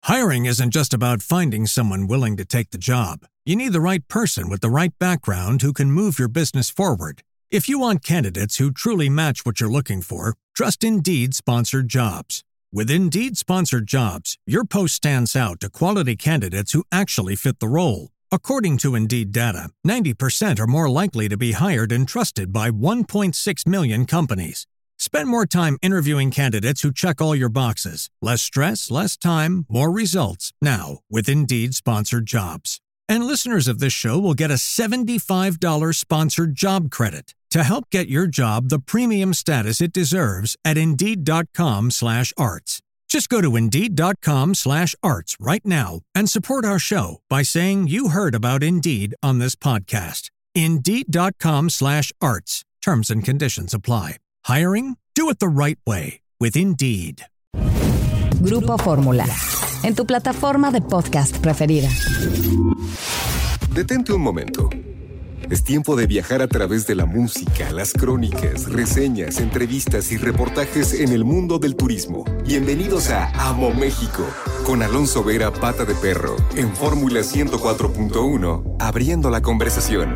Hiring isn't just about finding someone willing to take the job. You need the right person with the right background who can move your business forward. If you want candidates who truly match what you're looking for, trust Indeed-sponsored jobs. With Indeed-sponsored jobs, your post stands out to quality candidates who actually fit the role. According to Indeed data, 90% are more likely to be hired and trusted by 1.6 million companies. Spend more time interviewing candidates who check all your boxes. Less stress, less time, more results. Now, with Indeed-sponsored jobs. And listeners of this show will get a $75 sponsored job credit to help get your job the premium status it deserves at Indeed.com/arts. Just go to Indeed.com/arts right now and support our show by saying you heard about Indeed on this podcast. Indeed.com/arts. Terms and conditions apply. Hiring? Do it the right way. With Indeed. Grupo Fórmula. En tu plataforma de podcast preferida. Detente un momento. Es tiempo de viajar a través de la música, las crónicas, reseñas, entrevistas y reportajes en el mundo del turismo. Bienvenidos a Amo México, con Alonso Vera, Pata de Perro, en Fórmula 104.1, abriendo la conversación.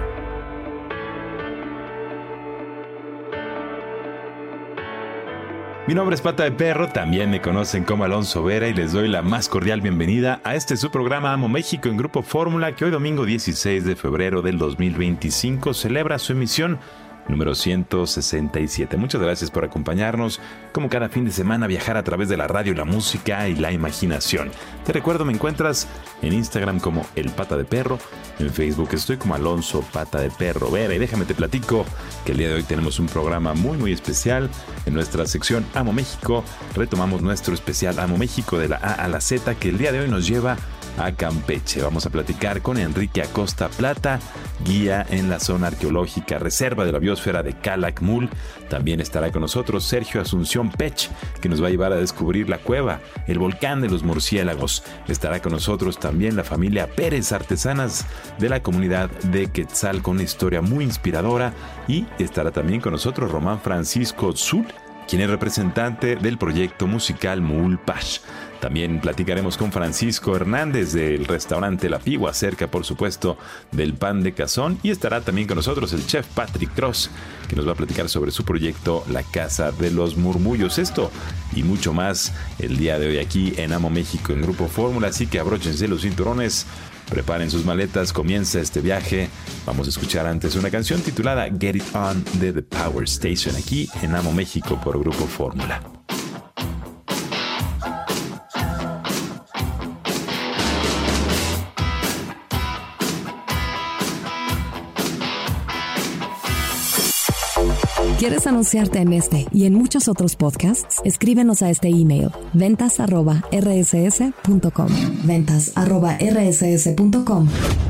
Mi nombre es Pata de Perro, también me conocen como Alonso Vera y les doy la más cordial bienvenida a su programa Amo México en Grupo Fórmula, que hoy domingo 16 de febrero del 2025 celebra su emisión número 167. Muchas gracias por acompañarnos, como cada fin de semana, viajar a través de la radio, la música y la imaginación. Te recuerdo, me encuentras en Instagram como El Pata de Perro, en Facebook estoy como Alonso Pata de Perro Vera, y déjame te platico que el día de hoy tenemos un programa muy especial. En nuestra sección Amo México retomamos nuestro especial Amo México de la A a la Z, que el día de hoy nos lleva a Campeche. Vamos a platicar con Enrique Acosta Plata, guía en la zona arqueológica reserva de la biosfera de Calakmul. También estará con nosotros Sergio Asunción Pech, que nos va a llevar a descubrir la cueva, el volcán de los murciélagos. Estará con nosotros también la familia Pérez, artesanas de la comunidad de Quetzal, con una historia muy inspiradora. Y estará también con nosotros Román Francisco Zul, quien es representante del proyecto musical Muulpash. También platicaremos con Francisco Hernández del restaurante La Pigua, cerca, por supuesto, del Pan de Cazón. Y estará también con nosotros el chef Patrick Cross, que nos va a platicar sobre su proyecto La Casa de los Murmullos. Esto y mucho más el día de hoy aquí en Amo México en Grupo Fórmula. Así que abróchense los cinturones, preparen sus maletas, comienza este viaje. Vamos a escuchar antes una canción titulada Get It On de The Power Station, aquí en Amo México por Grupo Fórmula. ¿Quieres anunciarte en este y en muchos otros podcasts? Escríbenos a este email: ventas@rss.com. ventas@rss.com.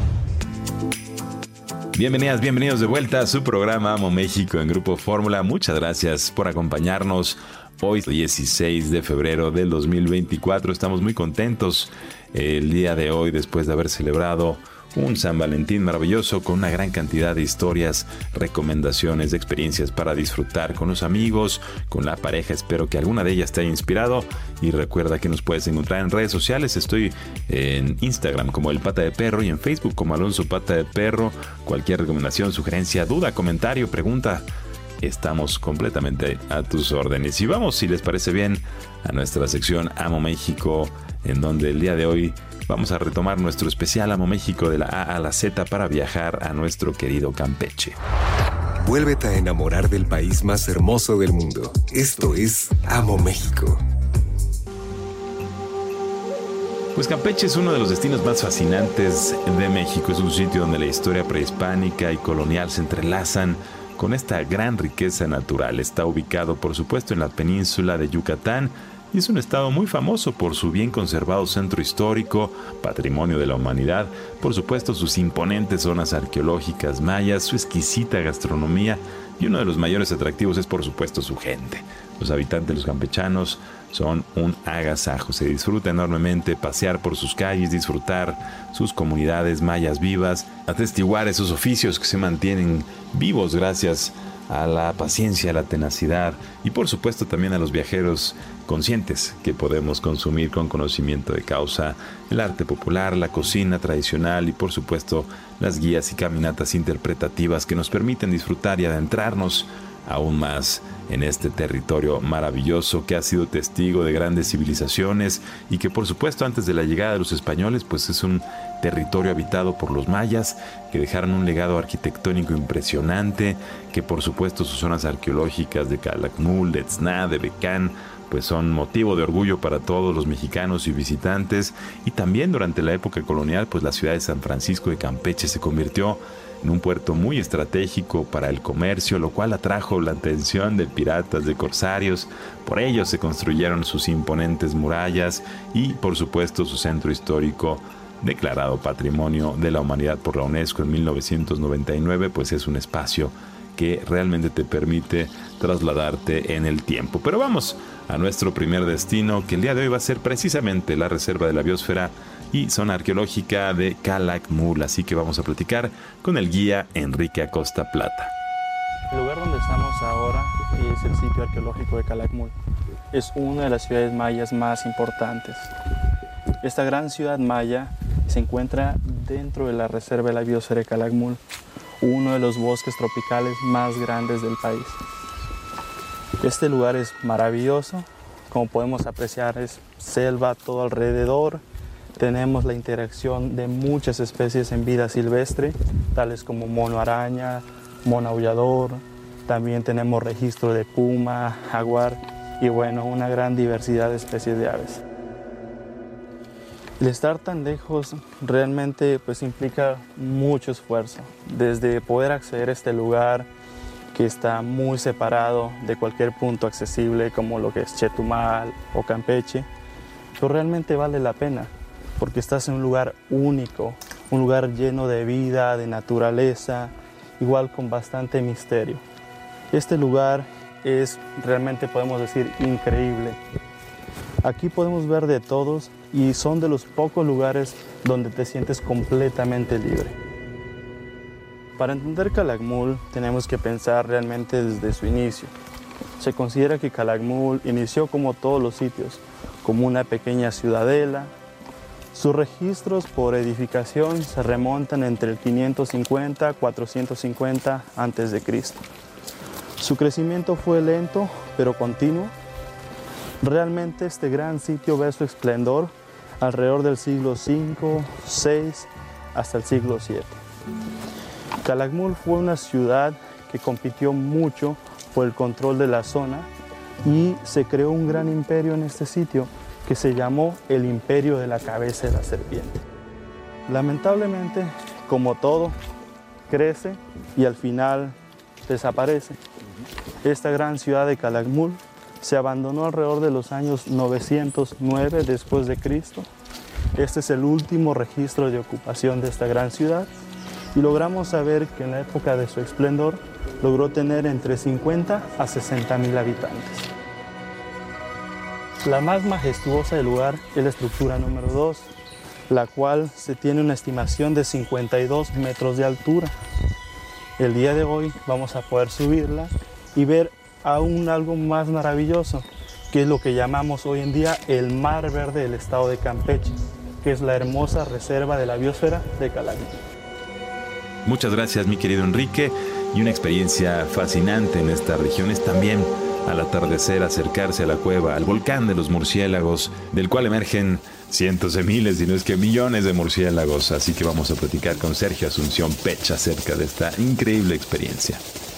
Bienvenidos de vuelta a su programa Amo México en Grupo Fórmula. Muchas gracias por acompañarnos. Hoy, 16 de febrero del 2024, estamos muy contentos el día de hoy, después de haber celebrado un San Valentín maravilloso con una gran cantidad de historias, recomendaciones, de experiencias para disfrutar con los amigos, con la pareja. Espero que alguna de ellas te haya inspirado y recuerda que nos puedes encontrar en redes sociales. Estoy en Instagram como El Pata de Perro y en Facebook como Alonso Pata de Perro. Cualquier recomendación, sugerencia, duda, comentario, pregunta, estamos completamente a tus órdenes. Y vamos, si les parece bien, a nuestra sección Amo México, en donde el día de hoy vamos a retomar nuestro especial Amo México de la A a la Z para viajar a nuestro querido Campeche. Vuélvete a enamorar del país más hermoso del mundo. Esto es Amo México. Pues Campeche es uno de los destinos más fascinantes de México. Es un sitio donde la historia prehispánica y colonial se entrelazan con esta gran riqueza natural. Está ubicado, por supuesto, en la península de Yucatán, y es un estado muy famoso por su bien conservado centro histórico, patrimonio de la humanidad, por supuesto sus imponentes zonas arqueológicas mayas, su exquisita gastronomía, y uno de los mayores atractivos es por supuesto su gente. Los habitantes, los campechanos, son un agasajo. Se disfruta enormemente pasear por sus calles, disfrutar sus comunidades mayas vivas, atestiguar esos oficios que se mantienen vivos gracias a la paciencia, a la tenacidad y por supuesto también a los viajeros conscientes que podemos consumir con conocimiento de causa el arte popular, la cocina tradicional y por supuesto las guías y caminatas interpretativas que nos permiten disfrutar y adentrarnos aún más en este territorio maravilloso que ha sido testigo de grandes civilizaciones y que por supuesto antes de la llegada de los españoles pues es un territorio habitado por los mayas que dejaron un legado arquitectónico impresionante, que por supuesto sus zonas arqueológicas de Calakmul, de Tzna, de Becán pues son motivo de orgullo para todos los mexicanos y visitantes. Y también durante la época colonial pues la ciudad de San Francisco de Campeche se convirtió en un puerto muy estratégico para el comercio, lo cual atrajo la atención de piratas, de corsarios. Por ello se construyeron sus imponentes murallas y por supuesto su centro histórico, declarado Patrimonio de la Humanidad por la UNESCO en 1999, pues es un espacio que realmente te permite trasladarte en el tiempo. Pero vamos a nuestro primer destino, que el día de hoy va a ser precisamente la Reserva de la Biosfera y Zona Arqueológica de Calakmul. Así que vamos a platicar con el guía Enrique Acosta Plata. El lugar donde estamos ahora es el sitio arqueológico de Calakmul. Es una de las ciudades mayas más importantes. Esta gran ciudad maya se encuentra dentro de la Reserva de la Biosfera de Calakmul, uno de los bosques tropicales más grandes del país. Este lugar es maravilloso, como podemos apreciar es selva todo alrededor. Tenemos la interacción de muchas especies en vida silvestre, tales como mono araña, mono aullador. También tenemos registro de puma, jaguar y bueno, una gran diversidad de especies de aves. El estar tan lejos realmente pues implica mucho esfuerzo, desde poder acceder a este lugar que está muy separado de cualquier punto accesible como lo que es Chetumal o Campeche, pero realmente vale la pena porque estás en un lugar único, un lugar lleno de vida, de naturaleza, igual con bastante misterio. Este lugar es realmente, podemos decir, increíble. Aquí podemos ver de todos y son de los pocos lugares donde te sientes completamente libre. Para entender Calakmul tenemos que pensar realmente desde su inicio. Se considera que Calakmul inició como todos los sitios, como una pequeña ciudadela. Sus registros por edificación se remontan entre el 550 y 450 a.C. Su crecimiento fue lento pero continuo. Realmente este gran sitio ve su esplendor alrededor del siglo V, VI hasta el siglo VII. Calakmul fue una ciudad que compitió mucho por el control de la zona y se creó un gran imperio en este sitio que se llamó el Imperio de la Cabeza de la Serpiente. Lamentablemente, como todo, crece y al final desaparece. Esta gran ciudad de Calakmul se abandonó alrededor de los años 909 después de Cristo. Este es el último registro de ocupación de esta gran ciudad y logramos saber que en la época de su esplendor logró tener entre 50 a 60.000 habitantes. La más majestuosa del lugar es la estructura número 2, la cual se tiene una estimación de 52 metros de altura. El día de hoy vamos a poder subirla y ver aún algo más maravilloso, que es lo que llamamos hoy en día el Mar Verde del estado de Campeche, que es la hermosa Reserva de la Biosfera de Calakmul. Muchas gracias, mi querido Enrique, y una experiencia fascinante en estas regiones también al atardecer acercarse a la cueva, al volcán de los murciélagos, del cual emergen cientos de miles, si no es que millones de murciélagos. Así que vamos a platicar con Sergio Asunción Pech acerca de esta increíble experiencia.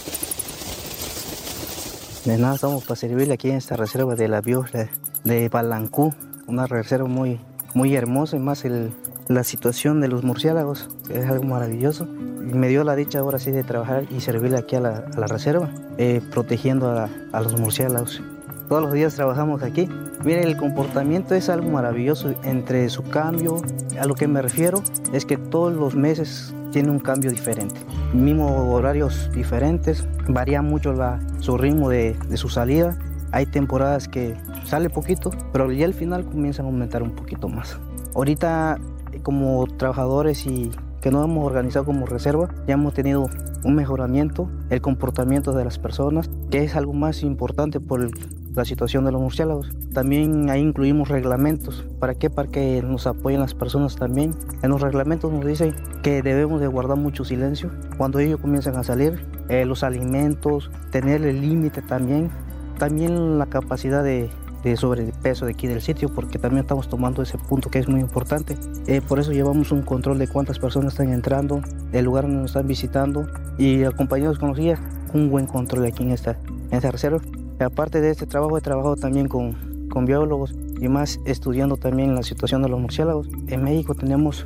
De nada, estamos para servirle aquí en esta reserva de la biosfera de Balancú, una reserva muy hermosa y más la situación de los murciélagos, que es algo maravilloso. Y me dio la dicha ahora sí de trabajar y servirle aquí a la reserva, protegiendo a los murciélagos. Todos los días trabajamos aquí. Miren, el comportamiento es algo maravilloso entre su cambio. A lo que me refiero es que todos los meses tiene un cambio diferente. Mismo horarios diferentes, varía mucho su ritmo de su salida. Hay temporadas que sale poquito, pero ya al final comienzan a aumentar un poquito más. Ahorita, como trabajadores y que nos hemos organizado como reserva, ya hemos tenido un mejoramiento, el comportamiento de las personas, que es algo más importante por la situación de los murciélagos. También ahí incluimos reglamentos. ¿Para qué? Para que nos apoyen las personas también. En los reglamentos nos dicen que debemos de guardar mucho silencio cuando ellos comienzan a salir, los alimentos, tener el límite también la capacidad de sobrepeso de aquí del sitio, porque también estamos tomando ese punto que es muy importante. Por eso llevamos un control de cuántas personas están entrando, el lugar donde nos están visitando, y acompañados con los guías, un buen control aquí en esta reserva. Aparte de este trabajo, he trabajado también con biólogos y más estudiando también la situación de los murciélagos. En México tenemos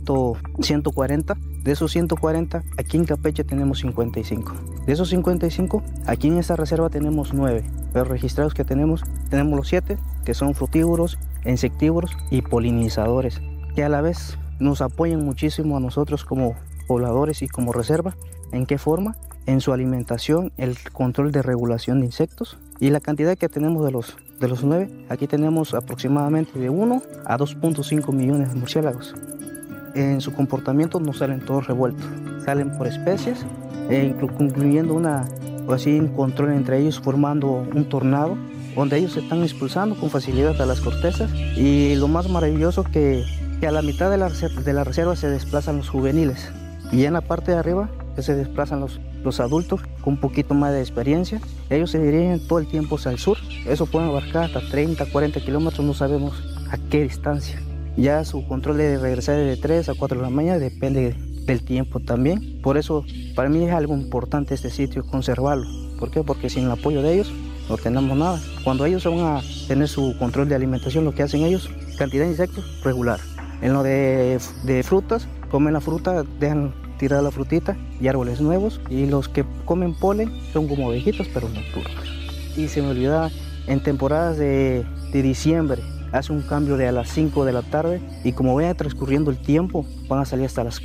140, de esos 140, aquí en Campeche tenemos 55. De esos 55, aquí en esta reserva tenemos 9, pero registrados que tenemos los 7, que son frutívoros, insectívoros y polinizadores, que a la vez nos apoyan muchísimo a nosotros como pobladores y como reserva. ¿En qué forma? En su alimentación, el control de regulación de insectos y la cantidad que tenemos de los 9. Aquí tenemos aproximadamente de 1 a 2.5 millones de murciélagos. En su comportamiento no salen todos revueltos, salen por especies, incluyendo un control entre ellos, formando un tornado donde ellos se están expulsando con facilidad a las cortezas. Y lo más maravilloso que a la mitad de la reserva se desplazan los juveniles, y en la parte de arriba que se desplazan los adultos con un poquito más de experiencia. Ellos se dirigen todo el tiempo hacia el sur. Eso pueden abarcar hasta 30, 40 kilómetros, no sabemos a qué distancia. Ya su control de regresar de 3 a 4 de la mañana depende del tiempo también. Por eso para mí es algo importante este sitio, conservarlo. ¿Por qué? Porque sin el apoyo de ellos no tenemos nada. Cuando ellos van a tener su control de alimentación, lo que hacen ellos, cantidad de insectos regular. En lo de frutas, comen la fruta, dejan tirar la frutita y árboles nuevos, y los que comen polen son como ovejitas pero nocturnas. Y se me olvidaba, en temporadas de diciembre hace un cambio de a las 5 de la tarde, y como vaya transcurriendo el tiempo van a salir hasta las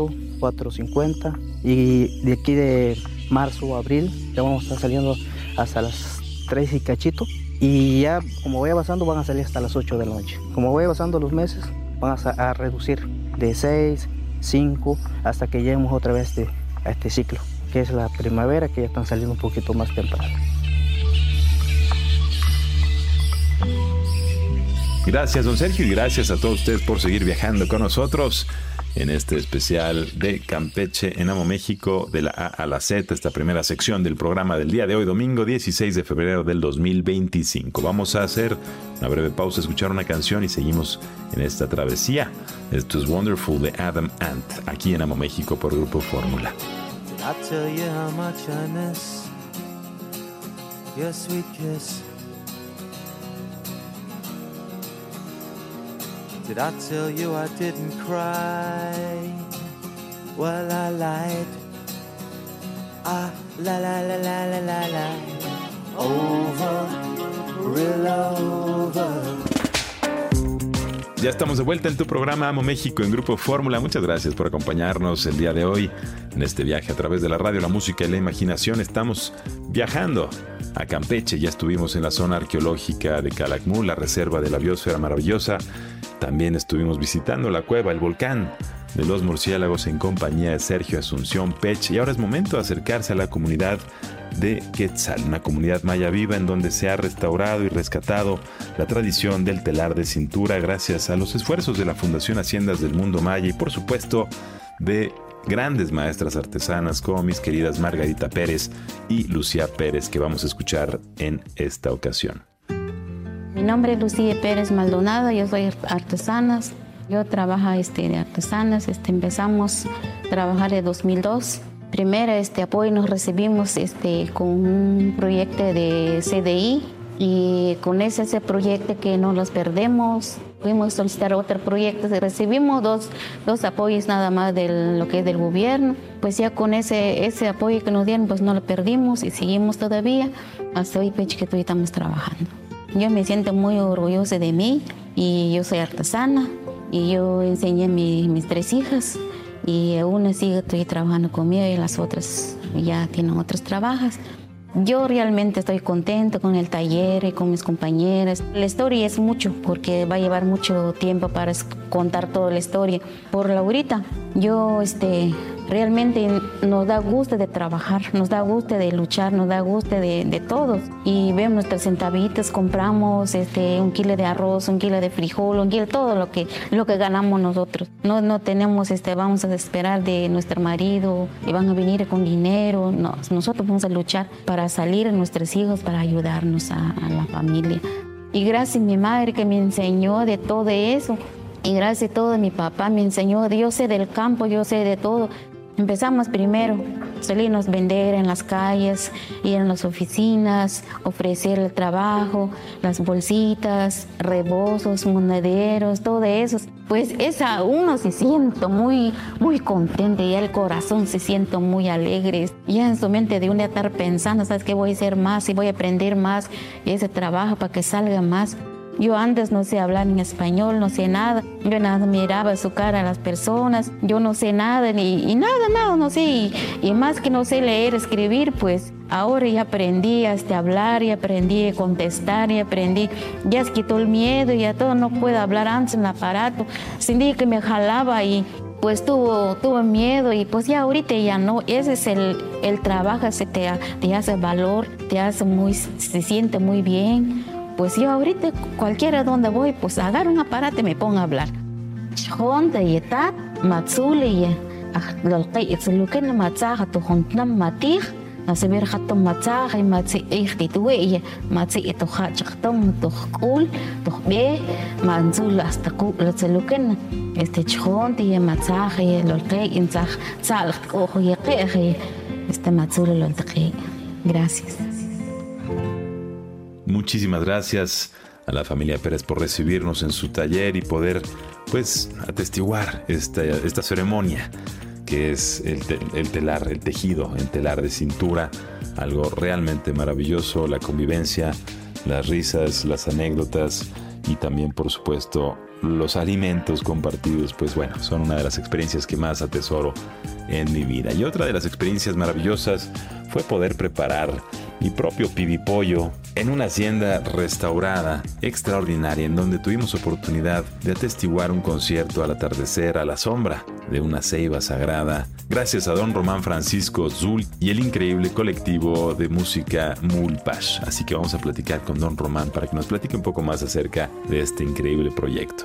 4:50, y de aquí de marzo o abril ya vamos a estar saliendo hasta las 3 y cachito, y ya como vaya pasando van a salir hasta las 8 de la noche. Como vaya pasando los meses van a reducir de 6, 5, hasta que lleguemos otra vez a este ciclo, que es la primavera, que ya están saliendo un poquito más temprano. Gracias, don Sergio, y gracias a todos ustedes por seguir viajando con nosotros en este especial de Campeche en Amo México, de la A a la Z, esta primera sección del programa del día de hoy, domingo 16 de febrero del 2025. Vamos a hacer una breve pausa, escuchar una canción y seguimos en esta travesía. Esto es Wonderful de Adam Ant, aquí en Amo México por Grupo Fórmula. I'll tell you how much I miss your sweet kiss. Did I tell you I didn't cry? Well, I lied. Ah, la la la la la la la. Over, real over. Ya estamos de vuelta en tu programa Amo México en Grupo Fórmula. Muchas gracias por acompañarnos el día de hoy en este viaje a través de la radio, la música y la imaginación. Estamos viajando a Campeche. Ya estuvimos en la zona arqueológica de Calakmul, la reserva de la biosfera maravillosa. También estuvimos visitando la cueva, el volcán de los murciélagos en compañía de Sergio Asunción Pech. Y ahora es momento de acercarse a la comunidad de Quetzal, una comunidad maya viva en donde se ha restaurado y rescatado la tradición del telar de cintura gracias a los esfuerzos de la Fundación Haciendas del Mundo Maya y por supuesto de grandes maestras artesanas como mis queridas Margarita Pérez y Lucía Pérez, que vamos a escuchar en esta ocasión. Mi nombre es Lucía Pérez Maldonado, yo soy artesana. Yo trabajo de artesanas. Empezamos a trabajar en 2002. Primero apoyo nos recibimos con un proyecto de CDI, y con ese proyecto que no los perdemos, fuimos a solicitar otro proyecto, recibimos dos apoyos nada más de lo que es del gobierno. Pues ya con ese apoyo que nos dieron, pues no lo perdimos y seguimos todavía hasta hoy que todavía estamos trabajando. Yo me siento muy orgullosa de mí, y yo soy artesana, y yo enseñé a mis 3 hijas, y una sigue trabajando conmigo y las otras ya tienen otros trabajos. Yo realmente estoy contenta con el taller y con mis compañeras. La historia es mucho porque va a llevar mucho tiempo para contar toda la historia. Por Laurita, yo realmente nos da gusto de trabajar, nos da gusto de luchar, nos da gusto de todos. Y vemos nuestros centavitos, compramos 1 kilo de arroz, 1 kilo de frijol, 1 kilo, todo lo que ganamos nosotros. No tenemos, vamos a esperar de nuestro marido y van a venir con dinero. No, nosotros vamos a luchar para salir a nuestros hijos, para ayudarnos a la familia. Y gracias a mi madre que me enseñó de todo eso. Y gracias a todo mi papá me enseñó, yo sé del campo, yo sé de todo. Empezamos primero, salirnos a vender en las calles, ir en las oficinas, ofrecer el trabajo, las bolsitas, rebozos, monederos, todo eso. Pues uno se siente muy, muy contento y el corazón se siente muy alegre. Ya en su mente de uno estar pensando, ¿sabes qué? Voy a hacer más y voy a aprender más ese trabajo para que salga más. Yo antes no sé hablar en español, no sé nada. Yo nada miraba su cara a las personas. Yo no sé nada, y nada, no sé. Y más que no sé leer, escribir, pues ahora ya aprendí a hablar, y aprendí a contestar, y aprendí. Ya se quitó el miedo, ya todo, no puedo hablar antes en el aparato. Sentí que me jalaba y pues tuvo miedo, y pues ya ahorita ya no. Ese es el trabajo, te hace valor, se siente muy bien. Pues yo ahorita, cualquiera donde voy, pues agarro un aparato y me pongo a hablar. Honda y etat, matzule y lolqi, itzulukena matzaja tu hontnam matij, naseber jato matzaja y matzi ichtitue y matzi ito hachachtom tu kul, tu be, manzul hasta itzulukena. Chonte y matzaja y lolqi, inzaj, tzal, ojo y qeje, matzule lolqi. Gracias. Muchísimas gracias a la familia Pérez por recibirnos en su taller y poder, pues, atestiguar esta ceremonia que es el telar, el tejido, el telar de cintura, algo realmente maravilloso, la convivencia, las risas, las anécdotas y también, por supuesto, los alimentos compartidos, pues bueno, son una de las experiencias que más atesoro en mi vida. Y otra de las experiencias maravillosas fue poder preparar mi propio pibipollo en una hacienda restaurada extraordinaria, en donde tuvimos oportunidad de atestiguar un concierto al atardecer a la sombra de una ceiba sagrada, gracias a don Román Francisco Zul y el increíble colectivo de música Mulpash. Así que vamos a platicar con don Román para que nos platique un poco más acerca de este increíble proyecto.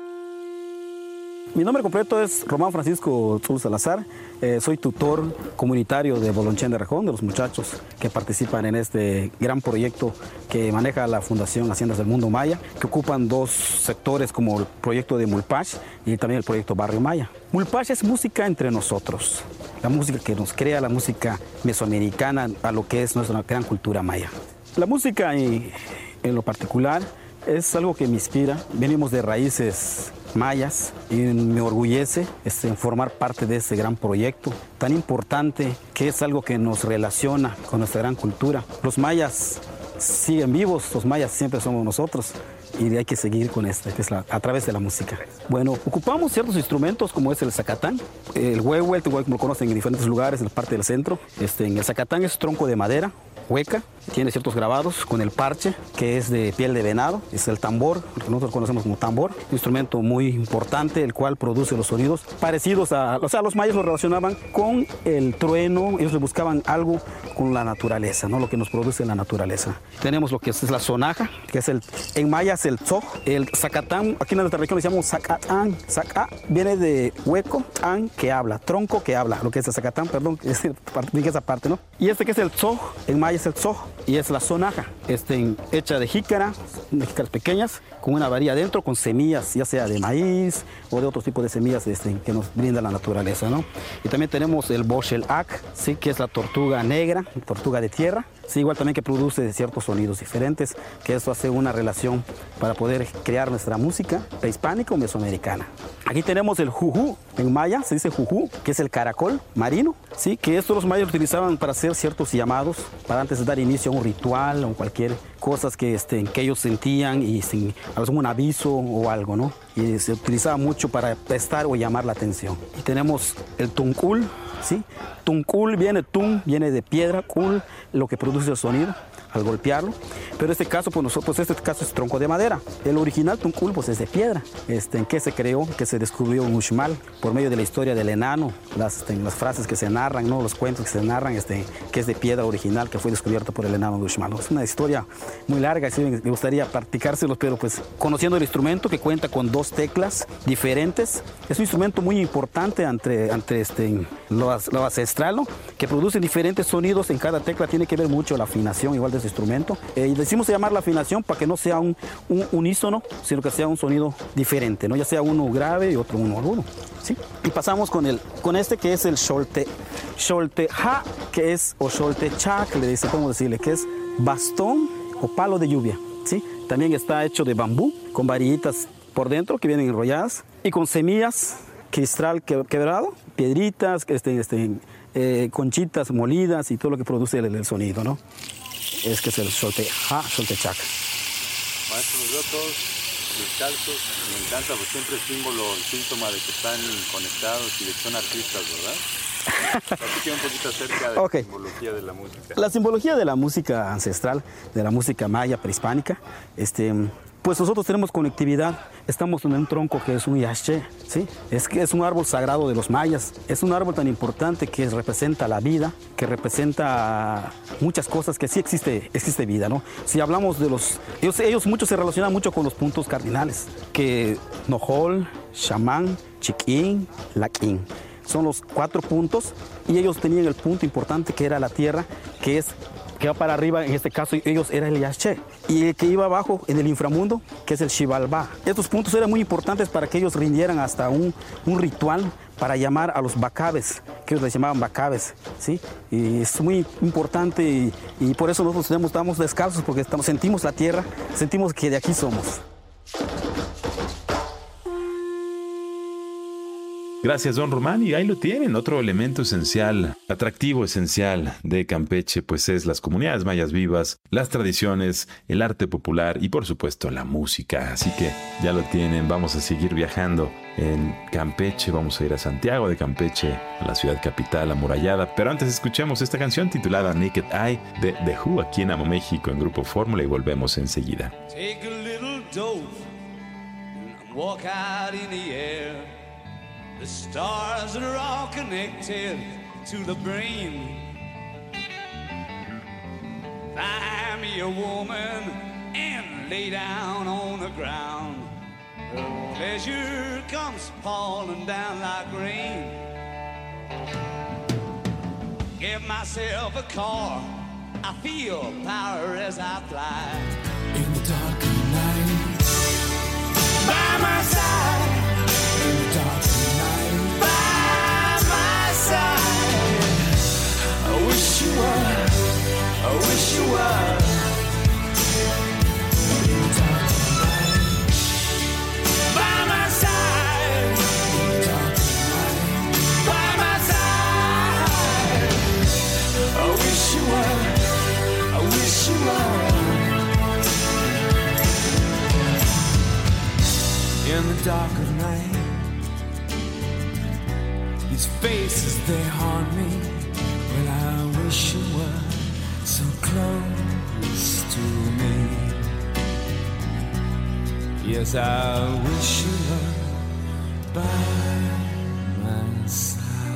Mi nombre completo es Román Francisco Zul Salazar. Soy tutor comunitario de Bolonchén de Rajón, de los muchachos que participan en este gran proyecto que maneja la Fundación Haciendas del Mundo Maya, que ocupan 2 sectores como el proyecto de Mulpash y también el proyecto Barrio Maya. Mulpash es música entre nosotros, la música que nos crea, la música mesoamericana a lo que es nuestra gran cultura maya. La música en lo particular es algo que me inspira. Venimos de raíces mayas y me orgullece en formar parte de este gran proyecto tan importante, que es algo que nos relaciona con nuestra gran cultura. Los mayas siguen vivos, los mayas siempre somos nosotros y hay que seguir con esto, que es a través de la música. Bueno, ocupamos ciertos instrumentos como es el zacatán, el huehuel, como lo conocen en diferentes lugares, en la parte del centro. En el zacatán es tronco de madera, hueca, tiene ciertos grabados con el parche, que es de piel de venado, es el tambor, lo que nosotros conocemos como tambor, un instrumento muy importante, el cual produce los sonidos parecidos los mayas lo relacionaban con el trueno, ellos le buscaban algo con la naturaleza, ¿no? Lo que nos produce la naturaleza. Tenemos lo que es la sonaja, que es en maya es el tzoj, el zacatán, aquí en nuestra región le llamamos zacatán, zacá viene de hueco, an, que habla, tronco que habla, lo que es el zacatán, perdón, esa parte, ¿no? Y que es el tzoj, en maya es el tzoj, y es la sonaja, hecha de jícaras pequeñas, con una varilla dentro, con semillas, ya sea de maíz o de otros tipos de semillas que nos brinda la naturaleza, ¿no? Y también tenemos el boshel ak, ¿sí? Que es la tortuga negra, tortuga de tierra, sí, igual también que produce ciertos sonidos diferentes, que eso hace una relación para poder crear nuestra música prehispánica o mesoamericana. Aquí tenemos el jujú, en maya se dice jujú, que es el caracol marino, sí, que estos los mayas lo utilizaban para hacer ciertos llamados, para antes de dar inicio a un ritual o cualquier cosas que ellos sentían y algún un aviso o algo, ¿no? Y se utilizaba mucho para prestar o llamar la atención. Y tenemos el tuncul, ¿sí? Tuncul viene de piedra, kul, lo que produce el sonido. al golpearlo. Pero este caso, este caso es tronco de madera. El original tuncul pues es de piedra. ¿En qué se creó? Que se descubrió en Uxmal por medio de la historia del enano, las frases que se narran, ¿no? Los cuentos que se narran, que es de piedra original, que fue descubierto por el enano de Uxmal. Es una historia muy larga, sí, me gustaría practicárselos, pero pues conociendo el instrumento que cuenta con 2 teclas diferentes, es un instrumento muy importante entre lo ancestral, ¿no? Que produce diferentes sonidos. En cada tecla tiene que ver mucho la afinación igual de ese instrumento. Y decimos llamar la afinación para que no sea un unísono, sino que sea un sonido diferente, ¿no? Ya sea uno grave y otro uno agudo, ¿sí? Y pasamos con este que es el sholte ha, que es, o sholte cha, que le dice, podemos decirle, que es bastón o palo de lluvia, ¿sí? También está hecho de bambú, con varillitas por dentro que vienen enrolladas y con semillas, cristal quebrado, piedritas, conchitas molidas y todo lo que produce el sonido, ¿no? Es que es el sholte ha, sholte chak. Maestro, nos veo todos descalzos, me encanta, pues siempre es el síntoma de que están conectados y de que son artistas, ¿verdad? Platíqueme un poquito acerca de la simbología de la música. La simbología de la música ancestral, de la música maya prehispánica, pues nosotros tenemos conectividad, estamos en un tronco que es un yaché, ¿sí? Es un árbol sagrado de los mayas, es un árbol tan importante que representa la vida, que representa muchas cosas, que sí existe vida, ¿no? Si hablamos de ellos muchos se relacionan mucho con los puntos cardinales, que Nohol, Xamán, Chiquín, Laquín. Son los 4 puntos y ellos tenían el punto importante que era la tierra, que va para arriba, en este caso ellos eran el yaché, y el que iba abajo en el inframundo, que es el Xibalbá. Estos puntos eran muy importantes para que ellos rindieran hasta un ritual para llamar a los bacabes, que ellos les llamaban bacabes, ¿sí? Y es muy importante y por eso nosotros estamos descalzos, porque sentimos la tierra, sentimos que de aquí somos. Gracias, don Román. Y ahí lo tienen, otro elemento esencial, atractivo esencial de Campeche, pues es las comunidades mayas vivas, las tradiciones, el arte popular y por supuesto la música. Así que ya lo tienen, vamos a seguir viajando en Campeche, vamos a ir a Santiago de Campeche, a la ciudad capital amurallada. Pero antes escuchemos esta canción titulada Naked Eye de The Who aquí en Amo México en Grupo Fórmula y volvemos enseguida. Take a little dope and walk out in the air. The stars are all connected to the brain. Find me a woman and lay down on the ground. Her pleasure comes falling down like rain. Get myself a car, I feel power as I fly. In the dark of night, by my side. In the dark I wish you were, I wish you were. By my side, by my side. I wish you were, I wish you were. In the dark of night, these faces, they haunt me. Well, I wish you were so close to me. Yes, I wish you were by my side.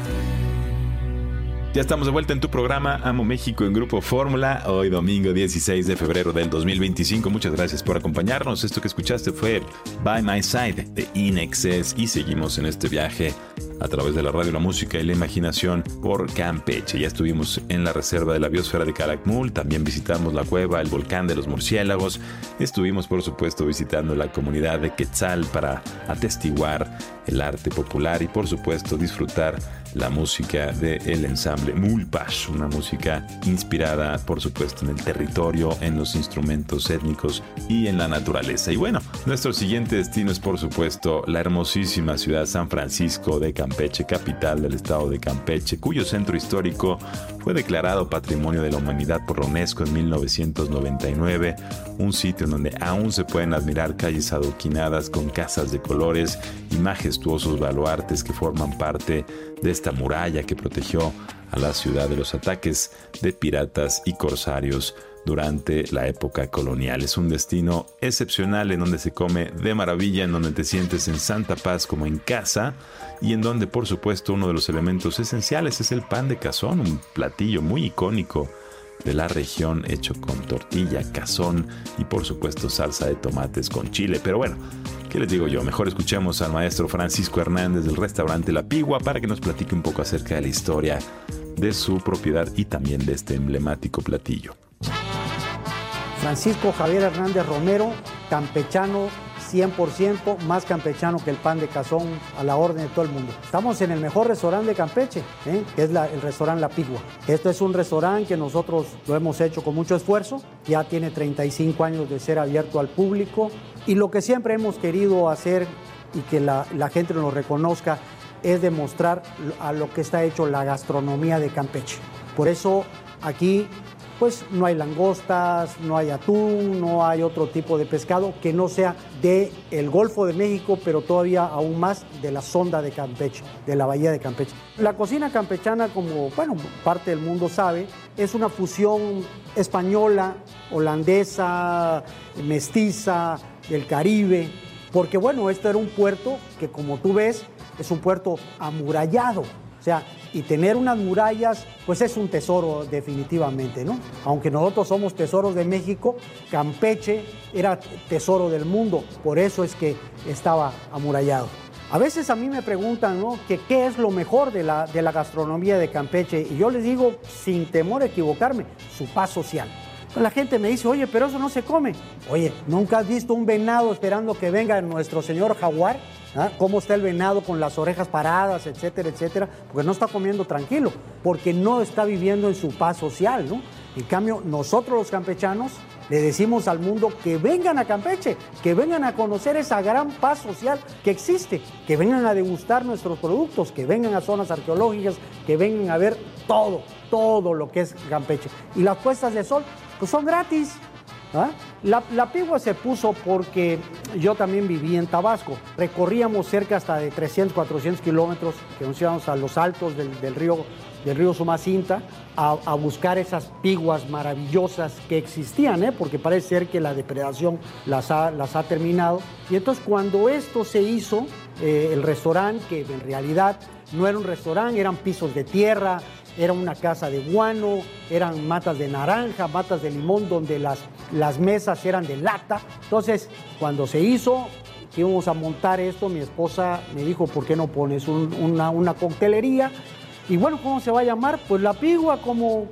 Ya estamos de vuelta en tu programa Amo México en Grupo Fórmula, hoy domingo 16 de febrero del 2025. Muchas gracias por acompañarnos. Esto que escuchaste fue By My Side de In Excess y seguimos en este viaje a través de la radio, la música y la imaginación por Campeche. Ya estuvimos en la reserva de la biosfera de Calakmul, también visitamos la cueva, el volcán de los murciélagos, estuvimos por supuesto visitando la comunidad de Quetzal para atestiguar el arte popular y por supuesto disfrutar la música del ensamble Mulpash, una música inspirada por supuesto en el territorio, en los instrumentos étnicos y en la naturaleza. Y bueno, nuestro siguiente destino es por supuesto la hermosísima ciudad San Francisco de Campeche, capital del estado de Campeche, cuyo centro histórico fue declarado Patrimonio de la Humanidad por la UNESCO en 1999, un sitio en donde aún se pueden admirar calles adoquinadas con casas de colores y majestuosos baluartes que forman parte de esta muralla que protegió a la ciudad de los ataques de piratas y corsarios durante la época colonial. Es un destino excepcional en donde se come de maravilla, en donde te sientes en santa paz como en casa y en donde, por supuesto, uno de los elementos esenciales es el pan de cazón, un platillo muy icónico de la región hecho con tortilla, cazón y, por supuesto, salsa de tomates con chile. Pero bueno, ¿qué les digo yo? Mejor escuchemos al maestro Francisco Hernández del restaurante La Pigua para que nos platique un poco acerca de la historia de su propiedad y también de este emblemático platillo. Francisco Javier Hernández Romero, campechano 100%, más campechano que el pan de cazón, a la orden de todo el mundo. Estamos en el mejor restaurante de Campeche, que es el restaurante La Pigua. Esto es un restaurante que nosotros lo hemos hecho con mucho esfuerzo, ya tiene 35 años de ser abierto al público y lo que siempre hemos querido hacer y que la gente nos reconozca es demostrar a lo que está hecho la gastronomía de Campeche. Por eso aquí pues no hay langostas, no hay atún, no hay otro tipo de pescado que no sea del Golfo de México, pero todavía aún más de la sonda de Campeche, de la bahía de Campeche. La cocina campechana, como parte del mundo sabe, es una fusión española, holandesa, mestiza, del Caribe, porque esto era un puerto que, como tú ves, es un puerto amurallado. O sea, y tener unas murallas, pues es un tesoro definitivamente, ¿no? Aunque nosotros somos tesoros de México, Campeche era tesoro del mundo, por eso es que estaba amurallado. A veces a mí me preguntan, ¿no?, que qué es lo mejor de la gastronomía de Campeche, y yo les digo, sin temor a equivocarme, su paz social. La gente me dice, oye, pero eso no se come. Oye, ¿nunca has visto un venado esperando que venga nuestro señor jaguar? ¿Ah? ¿Cómo está el venado con las orejas paradas, etcétera, etcétera? Porque no está comiendo tranquilo, porque no está viviendo en su paz social, ¿no? En cambio, nosotros los campechanos le decimos al mundo que vengan a Campeche, que vengan a conocer esa gran paz social que existe, que vengan a degustar nuestros productos, que vengan a zonas arqueológicas, que vengan a ver todo lo que es Campeche. Y las puestas de sol, pues son gratis. ¿Ah? La Pigua se puso porque yo también viví en Tabasco. Recorríamos cerca hasta de 300, 400 kilómetros, que nos íbamos a los altos del río Sumacinta a buscar esas piguas maravillosas que existían, porque parece ser que la depredación las ha terminado. Y entonces cuando esto se hizo, el restaurante, que en realidad no era un restaurante, eran pisos de tierra, era una casa de guano, eran matas de naranja, matas de limón, donde las mesas eran de lata. Entonces, cuando se hizo, que íbamos a montar esto, mi esposa me dijo, ¿por qué no pones una coctelería? Y bueno, ¿cómo se va a llamar? Pues La Pigua, como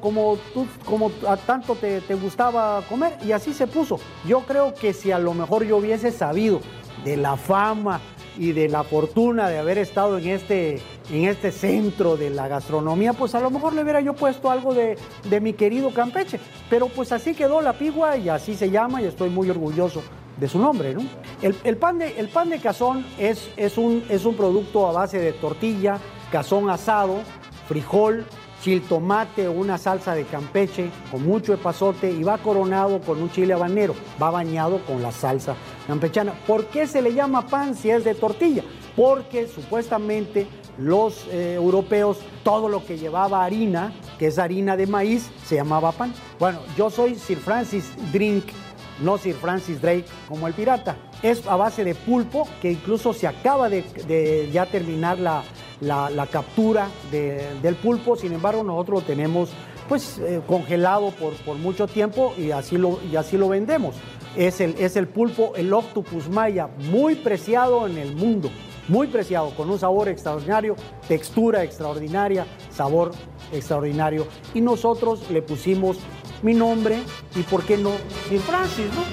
a tanto te gustaba comer, y así se puso. Yo creo que si a lo mejor yo hubiese sabido de la fama y de la fortuna de haber estado en este centro de la gastronomía, pues a lo mejor le hubiera yo puesto algo de mi querido Campeche. Pero pues así quedó La Pigua y así se llama, y estoy muy orgulloso de su nombre, ¿no? El pan de cazón es un producto a base de tortilla, cazón asado, frijol, chiltomate o una salsa de Campeche con mucho epazote, y va coronado con un chile habanero, va bañado con la salsa campechana. ¿Por qué se le llama pan si es de tortilla? Porque supuestamente los europeos, todo lo que llevaba harina, que es harina de maíz, se llamaba pan. Bueno, yo soy Sir Francis Drink, no Sir Francis Drake como el pirata. Es a base de pulpo, que incluso se acaba de ya terminar la captura del pulpo. Sin embargo, nosotros lo tenemos pues congelado por mucho tiempo, y así lo vendemos. Es el pulpo, el Octopus maya, muy preciado en el mundo, muy preciado, con un sabor extraordinario, textura extraordinaria, sabor extraordinario. Y nosotros le pusimos mi nombre, y por qué no Sir Francis, ¿no?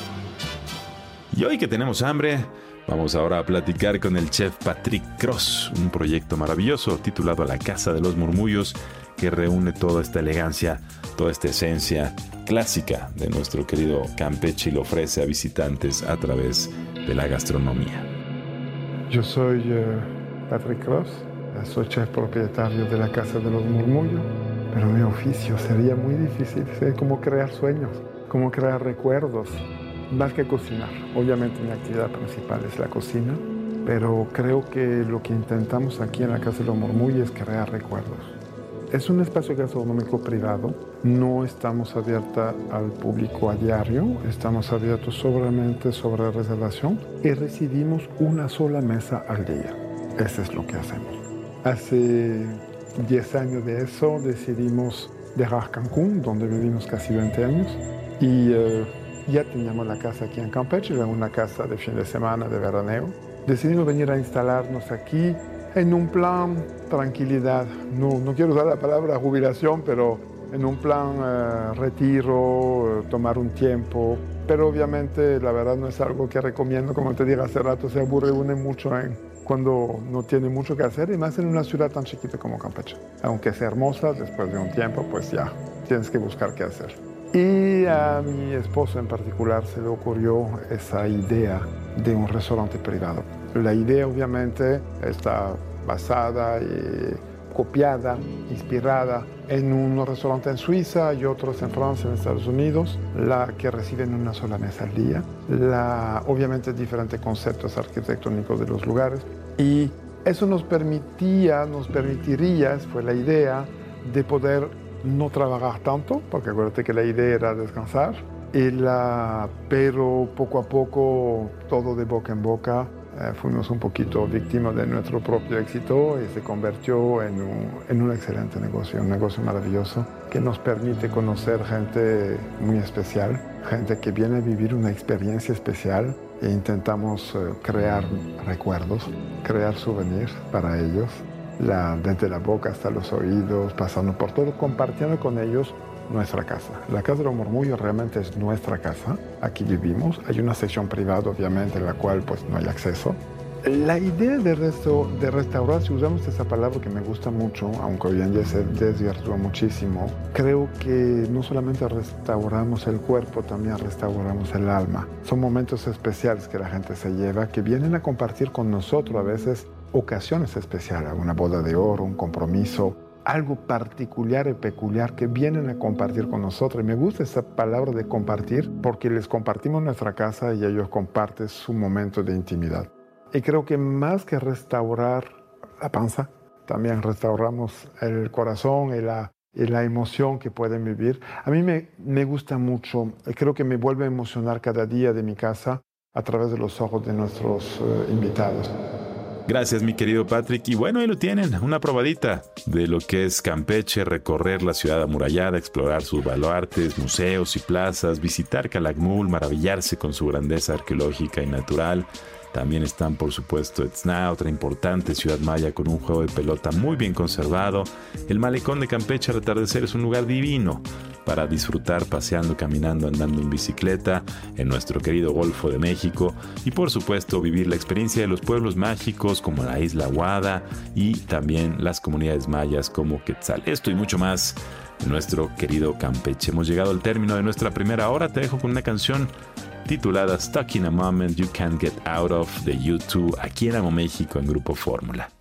Y hoy que tenemos hambre, vamos ahora a platicar con el chef Patrick Cross, un proyecto maravilloso titulado La Casa de los Murmullos, que reúne toda esta elegancia, toda esta esencia clásica de nuestro querido Campeche y lo ofrece a visitantes a través de la gastronomía. Yo soy Patrick Cross, soy chef propietario de la Casa de los Murmullos, pero mi oficio sería muy difícil, es como crear sueños, como crear recuerdos, más que cocinar. Obviamente mi actividad principal es la cocina, pero creo que lo que intentamos aquí en la Casa de los Murmullos es crear recuerdos. Es un espacio gastronómico privado, no estamos abiertos al público a diario, estamos abiertos solamente sobre reservación y recibimos una sola mesa al día. Eso es lo que hacemos. Hace 10 años de eso decidimos dejar Cancún, donde vivimos casi 20 años, y ya teníamos la casa aquí en Campeche, era una casa de fin de semana, de veraneo. Decidimos venir a instalarnos aquí en un plan tranquilidad. No quiero usar la palabra jubilación, pero en un plan retiro, tomar un tiempo. Pero obviamente la verdad no es algo que recomiendo, como te dije hace rato, se aburre uno mucho cuando no tiene mucho que hacer, y más en una ciudad tan chiquita como Campeche. Aunque sea hermosa, después de un tiempo, pues ya tienes que buscar qué hacer. Y a mi esposo en particular se le ocurrió esa idea de un restaurante privado. La idea obviamente está basada y copiada, inspirada en un restaurante en Suiza y otros en Francia, en Estados Unidos, la que reciben una sola mesa al día, obviamente diferentes conceptos arquitectónicos de los lugares, y eso nos permitiría, fue la idea de poder no trabajar tanto, porque acuérdate que la idea era descansar, pero poco a poco, todo de boca en boca, fuimos un poquito víctimas de nuestro propio éxito y se convirtió en un excelente negocio, un negocio maravilloso que nos permite conocer gente muy especial, gente que viene a vivir una experiencia especial, e intentamos crear recuerdos, crear souvenirs para ellos, desde la boca hasta los oídos, pasando por todo, compartiendo con ellos nuestra casa. La Casa de los Murmullos realmente es nuestra casa. Aquí vivimos. Hay una sección privada, obviamente, en la cual pues, no hay acceso. La idea de restaurar, si usamos esa palabra que me gusta mucho, aunque hoy en día se desvirtúa muchísimo, creo que no solamente restauramos el cuerpo, también restauramos el alma. Son momentos especiales que la gente se lleva, que vienen a compartir con nosotros a veces ocasiones especiales, una boda de oro, un compromiso, algo particular y peculiar que vienen a compartir con nosotros. Y me gusta esa palabra de compartir porque les compartimos nuestra casa y ellos comparten su momento de intimidad. Y creo que más que restaurar la panza, también restauramos el corazón y la emoción que pueden vivir. A mí me gusta mucho, creo que me vuelve a emocionar cada día de mi casa a través de los ojos de nuestros invitados. Gracias, mi querido Patrick. Y bueno, ahí lo tienen, una probadita de lo que es Campeche, recorrer la ciudad amurallada, explorar sus baluartes, museos y plazas, visitar Calakmul, maravillarse con su grandeza arqueológica y natural. También están, por supuesto, Etzna, otra importante ciudad maya con un juego de pelota muy bien conservado. El malecón de Campeche al atardecer es un lugar divino para disfrutar paseando, caminando, andando en bicicleta en nuestro querido Golfo de México. Y, por supuesto, vivir la experiencia de los pueblos mágicos como la Isla Guada y también las comunidades mayas como Quetzal. Esto y mucho más en nuestro querido Campeche. Hemos llegado al término de nuestra primera hora. Te dejo con una canción titulada Stuck in a Moment You Can't Get Out Of de U2 aquí en Amo México en Grupo Fórmula.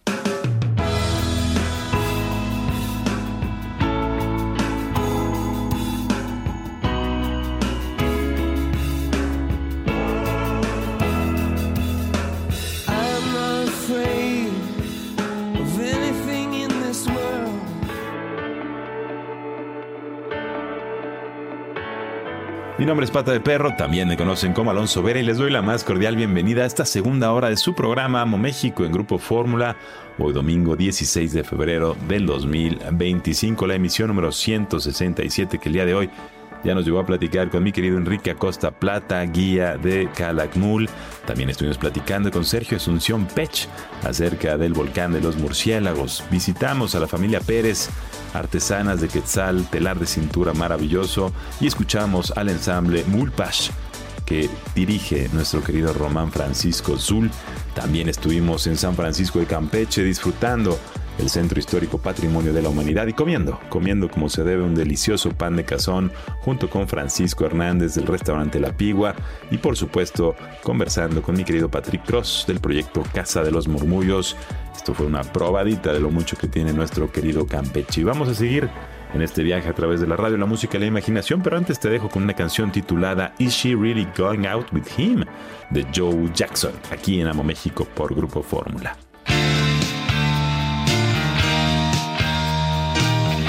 Mi nombre es Pata de Perro, también me conocen como Alonso Vera y les doy la más cordial bienvenida a esta segunda hora de su programa Amo México en Grupo Fórmula, hoy domingo 16 de febrero del 2025, la emisión número 167 que el día de hoy ya nos llevó a platicar con mi querido Enrique Acosta Plata, guía de Calakmul. También estuvimos platicando con Sergio Asunción Pech acerca del volcán de los murciélagos. Visitamos a la familia Pérez, artesanas de Quetzal, telar de cintura maravilloso, y escuchamos al ensamble Mulpash que dirige nuestro querido Román Francisco Zul. También estuvimos en San Francisco de Campeche disfrutando el Centro Histórico Patrimonio de la Humanidad y comiendo como se debe un delicioso pan de cazón junto con Francisco Hernández del restaurante La Pigua y por supuesto conversando con mi querido Patrick Cross del proyecto Casa de los Murmullos. Esto fue una probadita de lo mucho que tiene nuestro querido Campeche y vamos a seguir en este viaje a través de la radio, la música y la imaginación, pero antes te dejo con una canción titulada Is She Really Going Out With Him? De Joe Jackson, aquí en Amo México por Grupo Fórmula.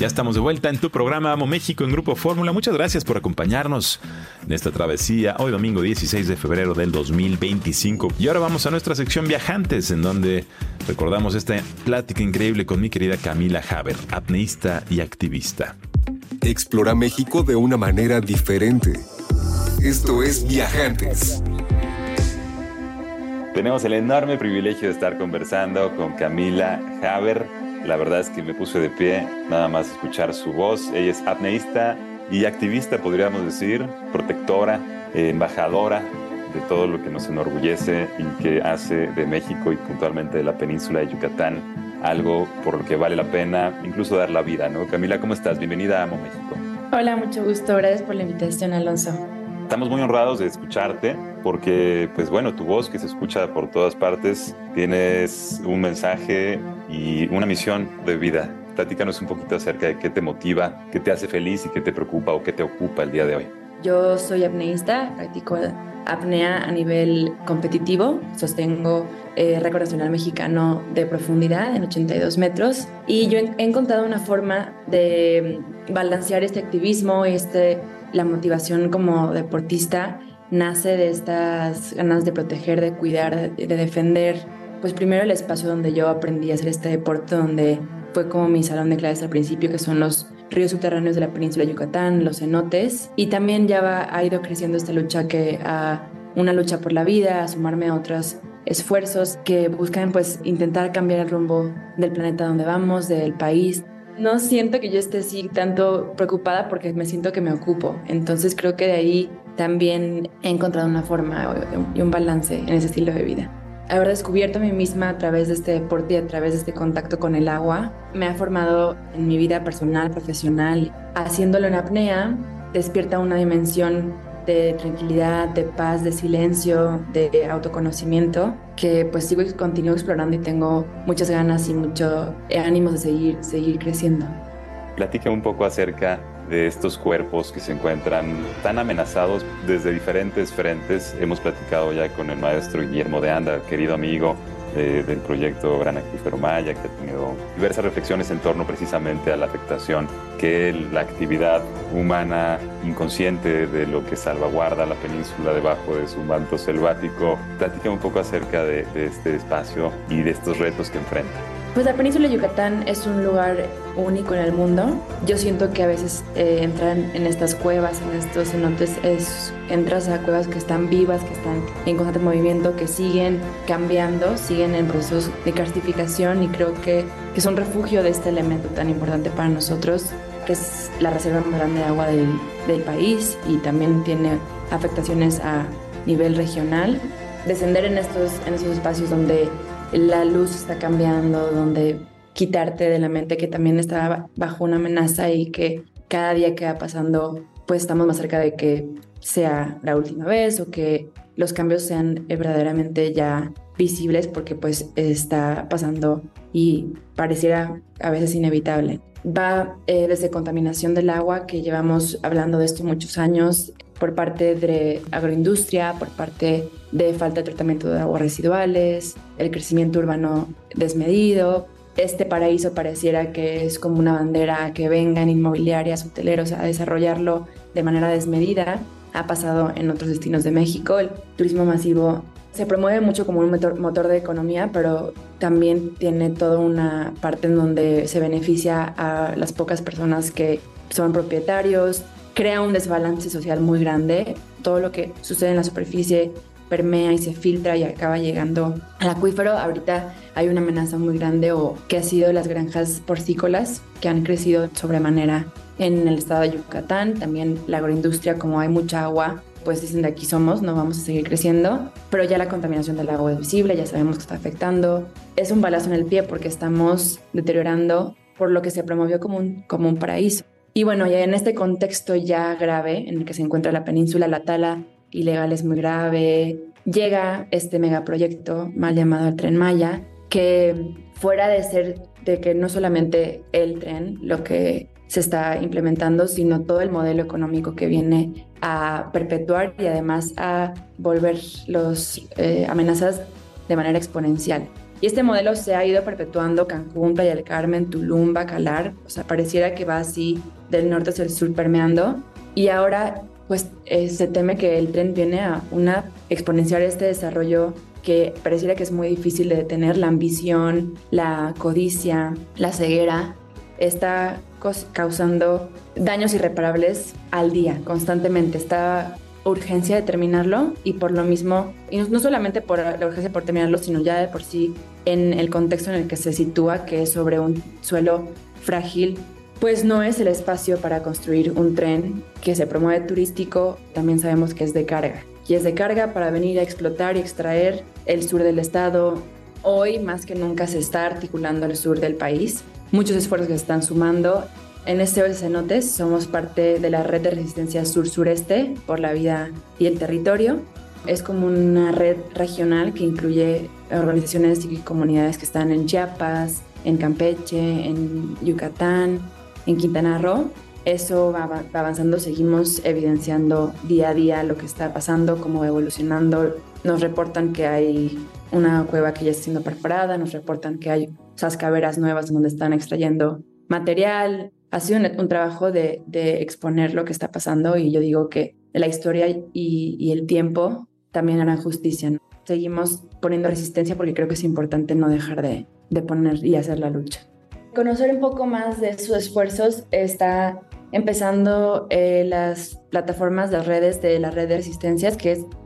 Ya estamos de vuelta en tu programa Amo México en Grupo Fórmula. Muchas gracias por acompañarnos en esta travesía hoy domingo 16 de febrero del 2025. Y ahora vamos a nuestra sección Viajantes, en donde recordamos esta plática increíble con mi querida Camila Haber, apneísta y activista. Explora México de una manera diferente. Esto es Viajantes. Tenemos el enorme privilegio de estar conversando con Camila Haber. La verdad es que me puse de pie nada más escuchar su voz. Ella es apneísta y activista, podríamos decir, protectora, embajadora de todo lo que nos enorgullece y que hace de México y puntualmente de la península de Yucatán algo por lo que vale la pena incluso dar la vida, ¿no? Camila, ¿cómo estás? Bienvenida a Amo México. Hola, mucho gusto. Gracias por la invitación, Alonso. Estamos muy honrados de escucharte porque, pues bueno, tu voz que se escucha por todas partes, tienes un mensaje y una misión de vida. Platícanos un poquito acerca de qué te motiva, qué te hace feliz y qué te preocupa o qué te ocupa el día de hoy. Yo soy apneísta, practico apnea a nivel competitivo, sostengo récord nacional mexicano de profundidad en 82 metros y yo he encontrado una forma de balancear este activismo y la motivación como deportista nace de estas ganas de proteger, de cuidar, de defender, pues primero el espacio donde yo aprendí a hacer este deporte, donde fue como mi salón de clases al principio, que son los ríos subterráneos de la península de Yucatán, los cenotes, y también ya ha ido creciendo esta lucha una lucha por la vida, a sumarme a otros esfuerzos que buscan pues intentar cambiar el rumbo del planeta donde vamos, del país. No siento que yo esté así tanto preocupada porque me siento que me ocupo. Entonces creo que de ahí también he encontrado una forma y un balance en ese estilo de vida. Haber descubierto a mí misma a través de este deporte y a través de este contacto con el agua me ha formado en mi vida personal, profesional. Haciéndolo en apnea despierta una dimensión de tranquilidad, de paz, de silencio, de autoconocimiento que pues continúo explorando y tengo muchas ganas y mucho ánimo de seguir creciendo. Platica un poco acerca de estos cuerpos que se encuentran tan amenazados desde diferentes frentes. Hemos platicado ya con el maestro Guillermo de Anda, querido amigo del proyecto Gran Acuífero Maya, que ha tenido diversas reflexiones en torno precisamente a la afectación que la actividad humana inconsciente de lo que salvaguarda la península debajo de su manto selvático. Platica un poco acerca de este espacio y de estos retos que enfrenta. Pues la península de Yucatán es un lugar único en el mundo. Yo siento que a veces entrar en estas cuevas, en estos cenotes, entras a cuevas que están vivas, que están en constante movimiento, que siguen cambiando, siguen en procesos de carstificación y creo que son refugio de este elemento tan importante para nosotros, que es la reserva más grande de agua del país y también tiene afectaciones a nivel regional. Descender en esos espacios donde la luz está cambiando, donde quitarte de la mente que también está bajo una amenaza y que cada día que va pasando pues estamos más cerca de que sea la última vez o que los cambios sean verdaderamente ya visibles porque pues está pasando y pareciera a veces inevitable. Va desde contaminación del agua, que llevamos hablando de esto muchos años, por parte de agroindustria, por parte de falta de tratamiento de aguas residuales, el crecimiento urbano desmedido. Este paraíso pareciera que es como una bandera que vengan inmobiliarias, hoteleros a desarrollarlo de manera desmedida. Ha pasado en otros destinos de México. El turismo masivo se promueve mucho como un motor de economía, pero también tiene toda una parte en donde se beneficia a las pocas personas que son propietarios, crea un desbalance social muy grande. Todo lo que sucede en la superficie permea y se filtra y acaba llegando al acuífero. Ahorita hay una amenaza muy grande que ha sido las granjas porcícolas que han crecido sobremanera en el estado de Yucatán. También la agroindustria, como hay mucha agua, pues dicen de aquí somos, no vamos a seguir creciendo, pero ya la contaminación del agua es visible, ya sabemos que está afectando. Es un balazo en el pie porque estamos deteriorando por lo que se promovió como un paraíso. Y bueno, ya en este contexto ya grave en el que se encuentra la península, la tala ilegal es muy grave. Llega este megaproyecto mal llamado el Tren Maya, que fuera de que no solamente el tren lo que se está implementando, sino todo el modelo económico que viene a perpetuar y además a volver los amenazas de manera exponencial. Y este modelo se ha ido perpetuando Cancún, Playa del Carmen, Tulum, Bacalar, o sea, pareciera que va así del norte hacia el sur permeando. Y ahora, pues, se teme que el tren viene a exponenciar este desarrollo que pareciera que es muy difícil de detener. La ambición, la codicia, la ceguera, está causando daños irreparables al día, constantemente. Está urgencia de terminarlo y por lo mismo, y no solamente por la urgencia por terminarlo, sino ya de por sí en el contexto en el que se sitúa, que es sobre un suelo frágil, pues no es el espacio para construir un tren que se promueve turístico. También sabemos que es de carga, y es de carga para venir a explotar y extraer el sur del estado. Hoy más que nunca se está articulando el sur del país, muchos esfuerzos que se están sumando. En SOS Cenotes somos parte de la red de resistencia sur-sureste por la vida y el territorio. Es como una red regional que incluye organizaciones y comunidades que están en Chiapas, en Campeche, en Yucatán, en Quintana Roo. Eso va avanzando, seguimos evidenciando día a día lo que está pasando, cómo va evolucionando. Nos reportan que hay una cueva que ya está siendo perforada, nos reportan que hay sascaveras nuevas donde están extrayendo material. Ha sido un trabajo de exponer lo que está pasando, y yo digo que la historia y el tiempo también harán justicia, ¿no? Seguimos poniendo resistencia porque creo que es importante no dejar de poner y hacer la lucha. Conocer un poco más de sus esfuerzos. Está empezando las plataformas, las redes de la red de resistencias, que es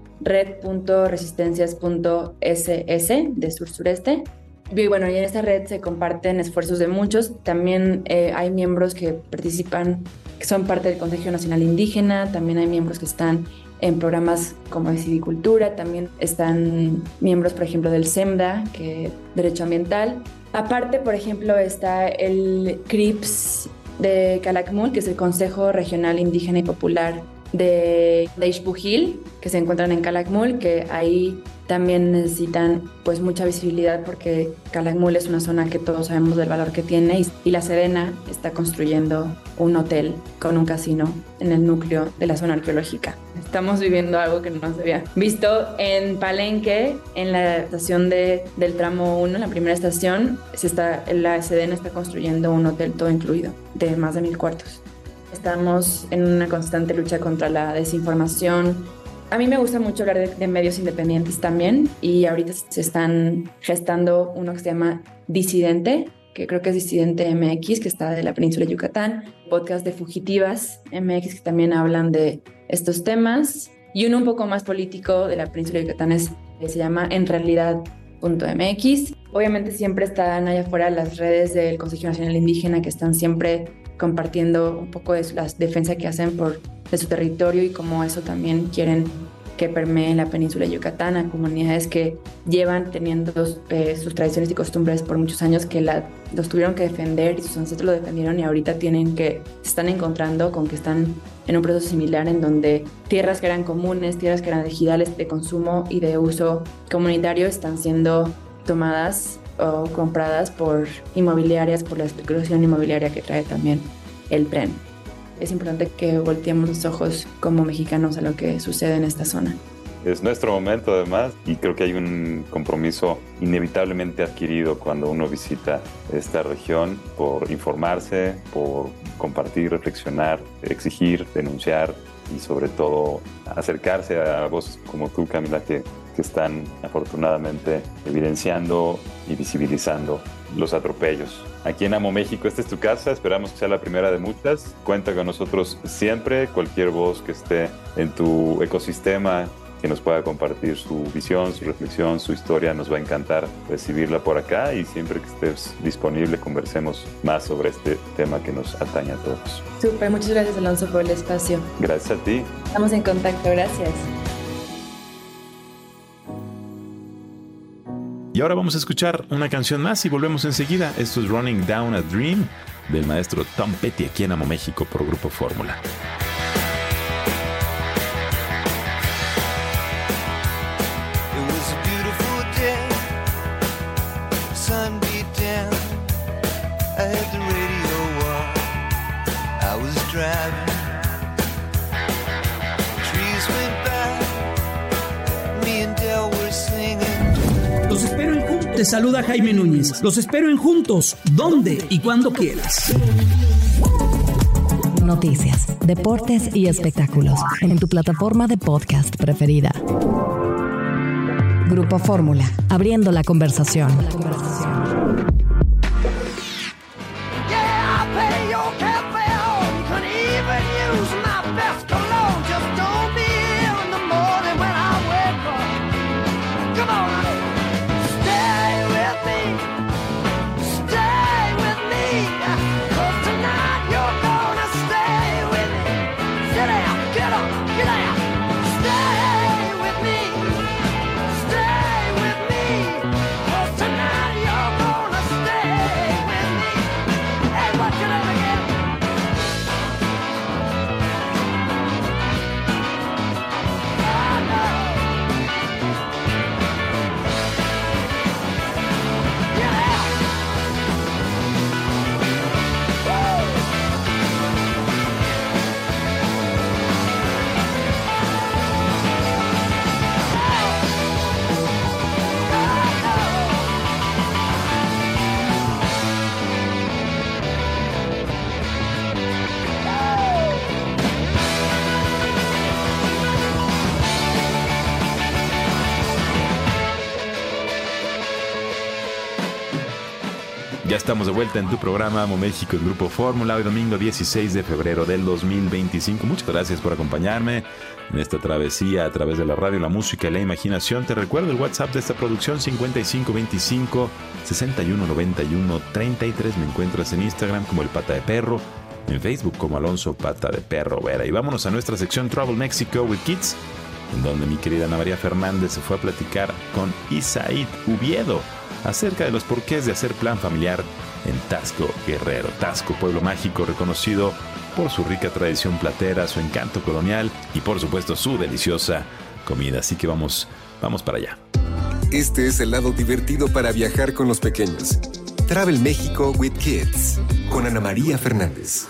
red.resistencias.ss de sur-sureste. Y bueno, y en esta red se comparten esfuerzos de muchos. También hay miembros que participan, que son parte del Consejo Nacional Indígena. También hay miembros que están en programas como de civicultura. También están miembros, por ejemplo, del SEMDA, que es Derecho Ambiental. Aparte, por ejemplo, está el CRIPS de Calakmul, que es el Consejo Regional Indígena y Popular de Ixpujil, que se encuentran en Calakmul, que ahí también necesitan pues mucha visibilidad porque Calakmul es una zona que todos sabemos del valor que tiene, y la Sedena está construyendo un hotel con un casino en el núcleo de la zona arqueológica. Estamos viviendo algo que no se había visto en Palenque, en la estación del tramo 1, en la primera estación. La Sedena está construyendo un hotel todo incluido de más de 1,000 cuartos. Estamos en una constante lucha contra la desinformación. A mí me gusta mucho hablar de medios independientes también, y ahorita se están gestando uno que se llama Disidente, que creo que es Disidente MX, que está de la península de Yucatán, podcast de Fugitivas MX, que también hablan de estos temas, y uno un poco más político de la península de Yucatán se llama enrealidad.mx. Obviamente siempre están allá afuera las redes del Consejo Nacional Indígena, que están siempre compartiendo un poco de la defensa que hacen de su territorio, y cómo eso también quieren que permee la península de Yucatán, a comunidades que llevan teniendo sus tradiciones y costumbres por muchos años, que los tuvieron que defender y sus ancestros lo defendieron, y ahorita se están encontrando con que están en un proceso similar en donde tierras que eran comunes, tierras que eran ejidales de consumo y de uso comunitario están siendo tomadas o compradas por inmobiliarias, por la especulación inmobiliaria que trae también el tren. Es importante que volteemos los ojos como mexicanos a lo que sucede en esta zona. Es nuestro momento además, y creo que hay un compromiso inevitablemente adquirido cuando uno visita esta región por informarse, por compartir, reflexionar, exigir, denunciar y sobre todo acercarse a voces como tú, Camila, que están afortunadamente evidenciando y visibilizando los atropellos. Aquí en Amo México, esta es tu casa, esperamos que sea la primera de muchas. Cuenta con nosotros siempre, cualquier voz que esté en tu ecosistema que nos pueda compartir su visión, su reflexión, su historia, nos va a encantar recibirla por acá, y siempre que estés disponible conversemos más sobre este tema que nos atañe a todos. Súper, muchas gracias, Alonso, por el espacio. Gracias a ti. Estamos en contacto, gracias. Y ahora vamos a escuchar una canción más y volvemos enseguida. Esto es Running Down a Dream del maestro Tom Petty, aquí en Amo México por Grupo Fórmula. Los espero en Juntos, te saluda Jaime Núñez. Los espero en Juntos, donde y cuando quieras. Noticias, deportes y espectáculos en tu plataforma de podcast preferida. Grupo Fórmula, abriendo la conversación. Ya estamos de vuelta en tu programa Amo México en Grupo Fórmula, hoy domingo 16 de febrero del 2025. Muchas gracias por acompañarme en esta travesía a través de la radio, la música y la imaginación. Te recuerdo el WhatsApp de esta producción, 5525-6191-33. Me encuentras en Instagram como El Pata de Perro, en Facebook como Alonso Pata de Perro Vera. Y vámonos a nuestra sección Travel Mexico with Kids, en donde mi querida Ana María Fernández se fue a platicar con Isaid Uviedo acerca de los porqués de hacer plan familiar en Taxco, Guerrero. Taxco, pueblo mágico reconocido por su rica tradición platera, su encanto colonial y por supuesto su deliciosa comida. Así que vamos para allá. Este es el lado divertido para viajar con los pequeños. Travel México with Kids, con Ana María Fernández.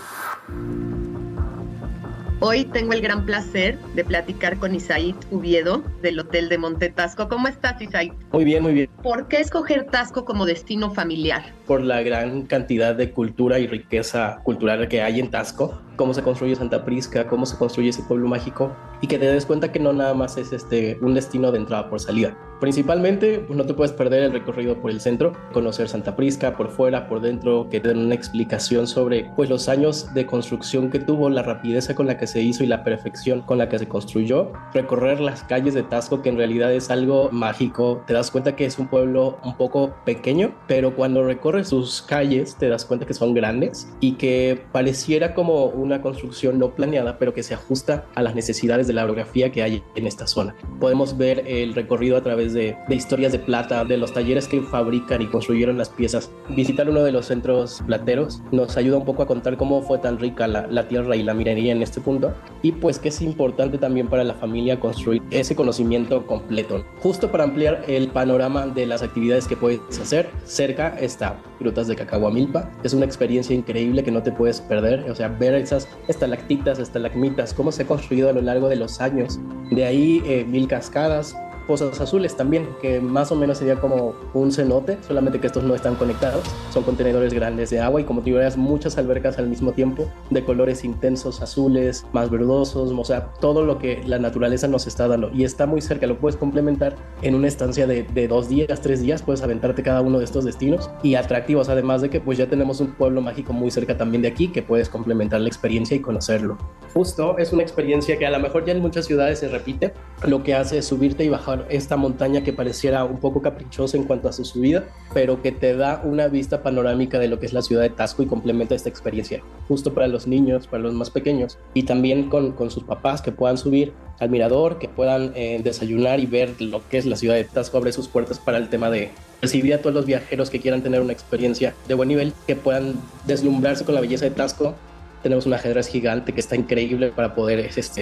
Hoy tengo el gran placer de platicar con Isaid Uviedo del Hotel de Monte Taxco. ¿Cómo estás, Isaid? Muy bien, muy bien. ¿Por qué escoger Taxco como destino familiar? Por la gran cantidad de cultura y riqueza cultural que hay en Taxco, cómo se construye Santa Prisca, cómo se construye ese pueblo mágico, y que te des cuenta que no nada más es un destino de entrada por salida. Principalmente, pues no te puedes perder el recorrido por el centro, conocer Santa Prisca por fuera, por dentro, que te den una explicación sobre pues los años de construcción que tuvo, la rapidez con la que se hizo y la perfección con la que se construyó. Recorrer las calles de Taxco, que en realidad es algo mágico. Te das cuenta que es un pueblo un poco pequeño, pero cuando recorres sus calles te das cuenta que son grandes y que pareciera como una construcción no planeada, pero que se ajusta a las necesidades de la orografía que hay en esta zona. Podemos ver el recorrido a través de historias de plata, de los talleres que fabrican y construyeron las piezas. Visitar uno de los centros plateros nos ayuda un poco a contar cómo fue tan rica la tierra y la minería en este punto, y pues que es importante también para la familia construir ese conocimiento completo. Justo para ampliar el panorama de las actividades que puedes hacer, cerca está Grutas de Cacahuamilpa. Es una experiencia increíble que no te puedes perder, o sea, ver esas estalactitas, estalagmitas, cómo se ha construido a lo largo de los años. De ahí 1000 cascadas, pozos azules también, que más o menos sería como un cenote, solamente que estos no están conectados. Son contenedores grandes de agua y como te verás, muchas albercas al mismo tiempo, de colores intensos, azules, más verdosos, o sea, todo lo que la naturaleza nos está dando. Y está muy cerca, lo puedes complementar en una estancia de 2 días, 3 días, puedes aventarte cada uno de estos destinos y atractivos, además de que pues ya tenemos un pueblo mágico muy cerca también de aquí, que puedes complementar la experiencia y conocerlo. Justo es una experiencia que a lo mejor ya en muchas ciudades se repite. Lo que hace es subirte y bajar esta montaña que pareciera un poco caprichosa en cuanto a su subida, pero que te da una vista panorámica de lo que es la ciudad de Taxco y complementa esta experiencia, justo para los niños, para los más pequeños, y también con sus papás, que puedan subir al mirador, que puedan desayunar y ver lo que es la ciudad de Taxco. Abre sus puertas para el tema de recibir a todos los viajeros que quieran tener una experiencia de buen nivel, que puedan deslumbrarse con la belleza de Taxco. Tenemos un ajedrez gigante que está increíble para poder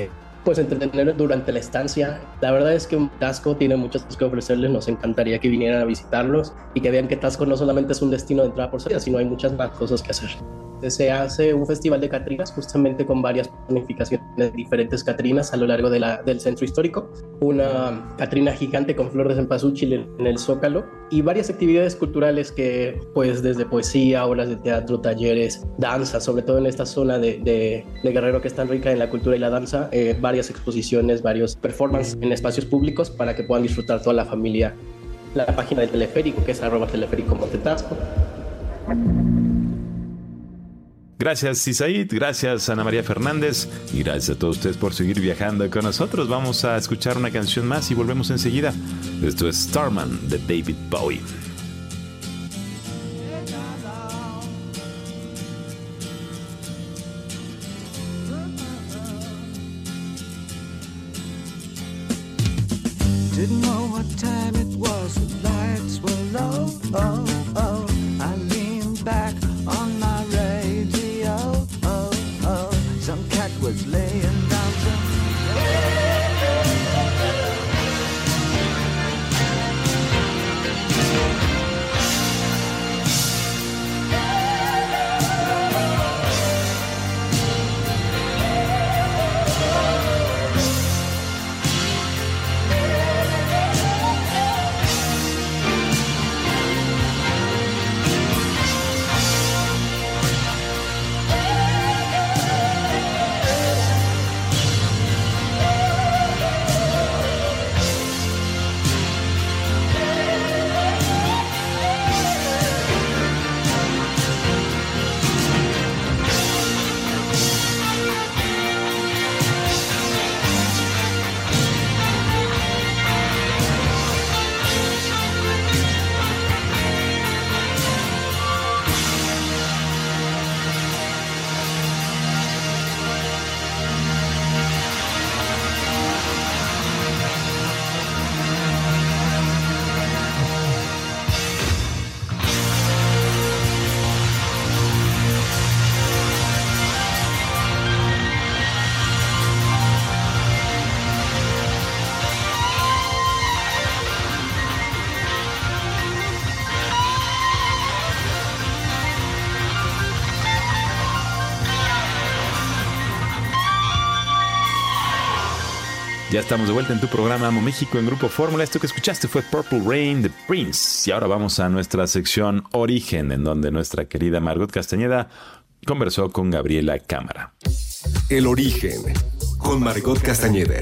pues entretener durante la estancia. La verdad es que Taxco tiene muchas cosas que ofrecerles, nos encantaría que vinieran a visitarlos y que vean que Taxco no solamente es un destino de entrada por salida, sino hay muchas más cosas que hacer. Se hace un festival de catrinas justamente con varias planificaciones de diferentes catrinas a lo largo del centro histórico, una catrina gigante con flor de cempasúchil en el Zócalo y varias actividades culturales que pues desde poesía, obras de teatro, talleres, danza, sobre todo en esta zona de Guerrero que es tan rica en la cultura y la danza, varias exposiciones, varios performances en espacios públicos para que puedan disfrutar toda la familia. La página del teleférico que es @teleférico-Montetasco. Gracias Isaíd, gracias Ana María Fernández y gracias a todos ustedes por seguir viajando con nosotros. Vamos a escuchar una canción más y volvemos enseguida. Esto es Starman de David Bowie. Didn't know what time it was, the lights were low, oh, oh. I leaned back on my radio, oh, oh. Some cat was laying down some Ya estamos de vuelta en tu programa Amo México en Grupo Fórmula. Esto que escuchaste fue Purple Rain de Prince. Y ahora vamos a nuestra sección Origen, en donde nuestra querida Margot Castañeda conversó con Gabriela Cámara. El Origen, con Margot Castañeda.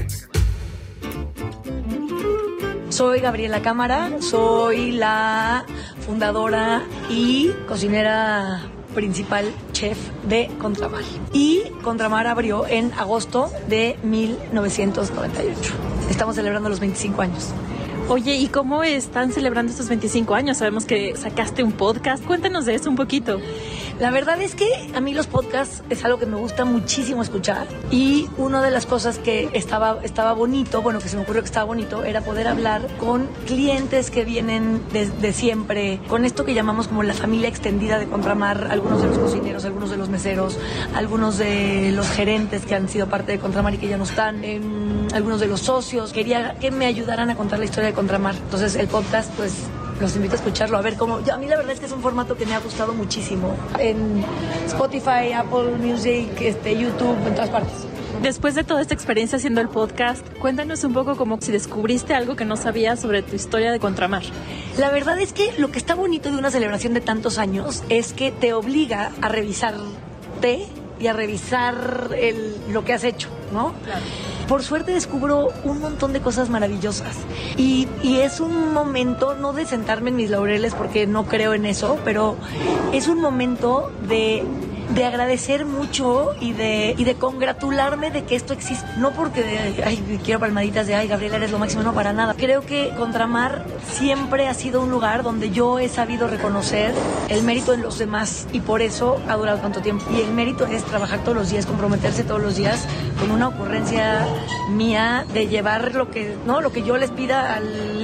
Soy Gabriela Cámara, soy la fundadora y cocinera principal chef de Contramar. Y Contramar abrió en agosto de 1998. Estamos celebrando los 25 años. Oye, ¿y cómo están celebrando estos 25 años? Sabemos que sacaste un podcast. Cuéntanos de eso un poquito. La verdad es que a mí los podcasts es algo que me gusta muchísimo escuchar. Y una de las cosas que estaba bonito, bueno, que se me ocurrió que estaba bonito, era poder hablar con clientes que vienen de siempre, con esto que llamamos como la familia extendida de Contramar, algunos de los cocineros, algunos de los meseros, algunos de los gerentes que han sido parte de Contramar y que ya no están, algunos de los socios. Quería que me ayudaran a contar la historia de Contramar. Entonces el podcast, pues los invito a escucharlo, a ver cómo. A mí la verdad es que es un formato que me ha gustado muchísimo. En Spotify, Apple Music, YouTube, en todas partes. Después de toda esta experiencia haciendo el podcast, cuéntanos un poco como si descubriste algo que no sabías sobre tu historia de Contramar. La verdad es que lo que está bonito de una celebración de tantos años es que te obliga a revisarte y a revisar lo que has hecho, ¿no? Claro. Por suerte descubro un montón de cosas maravillosas y es un momento, no de sentarme en mis laureles porque no creo en eso, pero es un momento de agradecer mucho y de congratularme de que esto existe. No porque quiero palmaditas de Gabriela, eres lo máximo, no, para nada. Creo que Contramar siempre ha sido un lugar donde yo he sabido reconocer el mérito en los demás y por eso ha durado tanto tiempo. Y el mérito es trabajar todos los días, comprometerse todos los días con una ocurrencia mía de llevar lo que yo les pida al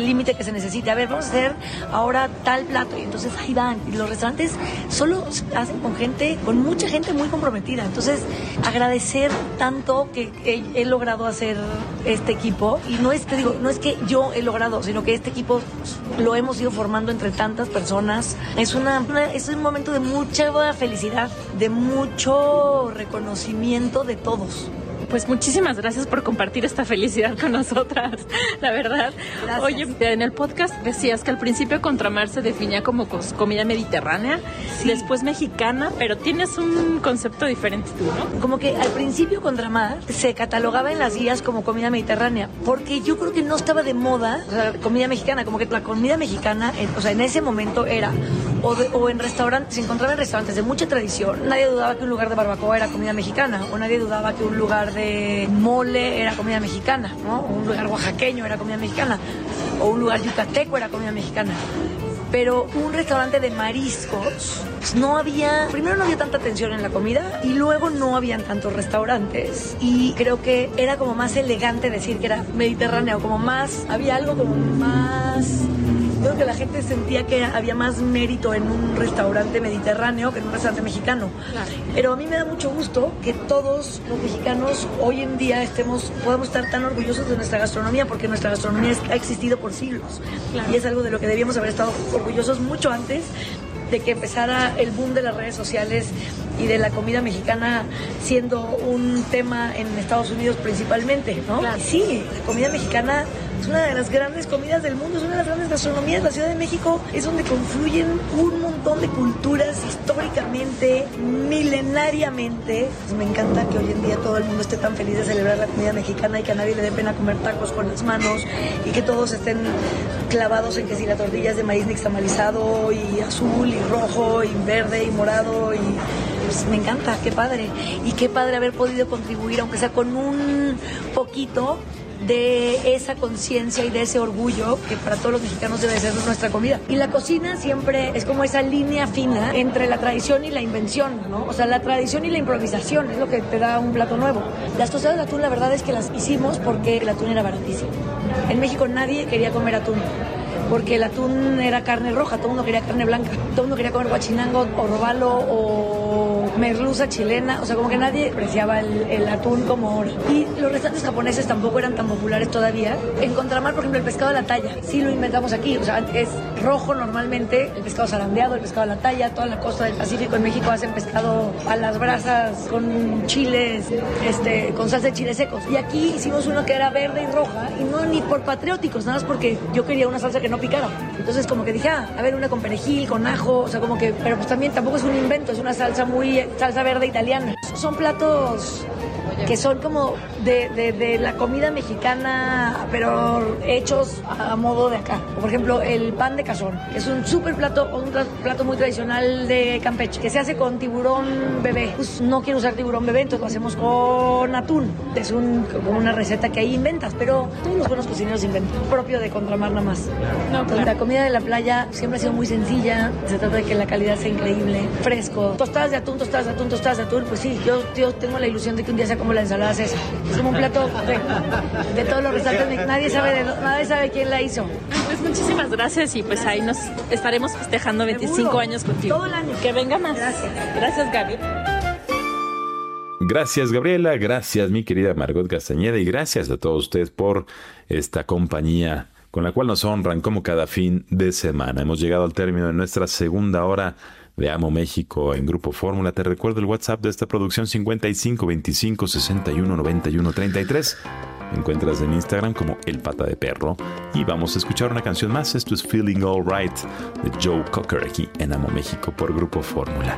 el límite que se necesite. A ver, vamos a hacer ahora tal plato. Y entonces ahí van. Y los restaurantes solo hacen con mucha gente muy comprometida. Entonces, agradecer tanto que he logrado hacer este equipo. Y no es que yo he logrado, sino que este equipo lo hemos ido formando entre tantas personas. Es un momento de mucha felicidad, de mucho reconocimiento de todos. Pues muchísimas gracias por compartir esta felicidad con nosotras, la verdad. Gracias. Oye, en el podcast decías que al principio Contramar se definía como comida mediterránea, sí, después mexicana, pero tienes un concepto diferente tú, ¿no? Como que al principio Contramar se catalogaba en las guías como comida mediterránea, porque yo creo que no estaba de moda la comida mexicana, como que la comida mexicana, en ese momento era o en restaurantes, se encontraba en restaurantes de mucha tradición. Nadie dudaba que un lugar de barbacoa era comida mexicana, o nadie dudaba que un lugar de mole era comida mexicana, ¿no? O un lugar oaxaqueño era comida mexicana, o un lugar yucateco era comida mexicana. Pero un restaurante de mariscos, primero no había tanta atención en la comida y luego no habían tantos restaurantes. Y creo que era como más elegante decir que era mediterráneo, había algo como más... Creo que la gente sentía que había más mérito en un restaurante mediterráneo que en un restaurante mexicano. Claro. Pero a mí me da mucho gusto que todos los mexicanos hoy en día podamos estar tan orgullosos de nuestra gastronomía, porque nuestra gastronomía ha existido por siglos. Claro. Y es algo de lo que debíamos haber estado orgullosos mucho antes de que empezara el boom de las redes sociales y de la comida mexicana siendo un tema en Estados Unidos principalmente, ¿no? Claro. Y sí, la comida mexicana es una de las grandes comidas del mundo, es una de las grandes gastronomías. La Ciudad de México es donde confluyen un montón de culturas históricamente, milenariamente. Pues me encanta que hoy en día todo el mundo esté tan feliz de celebrar la comida mexicana y que a nadie le dé pena comer tacos con las manos y que todos estén clavados en que si la tortilla es de maíz nixtamalizado y azul y rojo y verde y morado y... Pues me encanta, qué padre. Y qué padre haber podido contribuir, aunque sea con un poquito de esa conciencia y de ese orgullo que para todos los mexicanos debe ser nuestra comida. Y la cocina siempre es como esa línea fina entre la tradición y la invención, ¿no? O sea, la tradición y la improvisación es lo que te da un plato nuevo. Las tostadas de atún, la verdad es que las hicimos porque el atún era baratísimo. En México nadie quería comer atún, porque el atún era carne roja, todo el mundo quería carne blanca, todo el mundo quería comer guachinango o robalo o merluza chilena, o sea, como que nadie apreciaba el atún como ahora. Y los restaurantes japoneses tampoco eran tan populares todavía. En Contramar, por ejemplo, el pescado a la talla, sí lo inventamos aquí, o sea, es rojo normalmente, el pescado zarandeado, el pescado a la talla, toda la costa del Pacífico en México hacen pescado a las brasas con chiles, con salsa de chiles secos. Y aquí hicimos uno que era verde y roja, y no ni por patrióticos, nada más porque yo quería una salsa que no picara. Entonces como que dije, a ver, una con perejil, con ajo, o sea, como que, pero pues también tampoco es un invento, es una salsa salsa verde italiana. Son platos que son como de la comida mexicana, pero hechos a modo de acá. Por ejemplo, el pan de cazón, que es un súper plato, un plato muy tradicional de Campeche, que se hace con tiburón bebé. Pues no quiero usar tiburón bebé, entonces lo hacemos con atún. Es como una receta que ahí inventas, pero todos los buenos cocineros inventan, propio de Contramar nada más. No, claro. La comida de la playa siempre ha sido muy sencilla, se trata de que la calidad sea increíble, fresco. Tostadas de atún, pues sí, yo tengo la ilusión de que un día sea como la ensalada César. Es como un plato de todos los restaurantes, nadie sabe quién la hizo. Pues muchísimas gracias y pues ahí nos estaremos festejando 25 años contigo. Todo el año. Que venga más. Gracias, Gaby. Gracias, Gabriela, gracias, mi querida Margot Castañeda, y gracias a todos ustedes por esta compañía con la cual nos honran como cada fin de semana. Hemos llegado al término de nuestra segunda hora de Amo México en Grupo Fórmula. Te recuerdo el WhatsApp de esta producción: 55 25 61 91 33. Me encuentras en Instagram como El Pata de Perro. Y vamos a escuchar una canción más. Esto es Feeling All Right de Joe Cocker aquí en Amo México por Grupo Fórmula.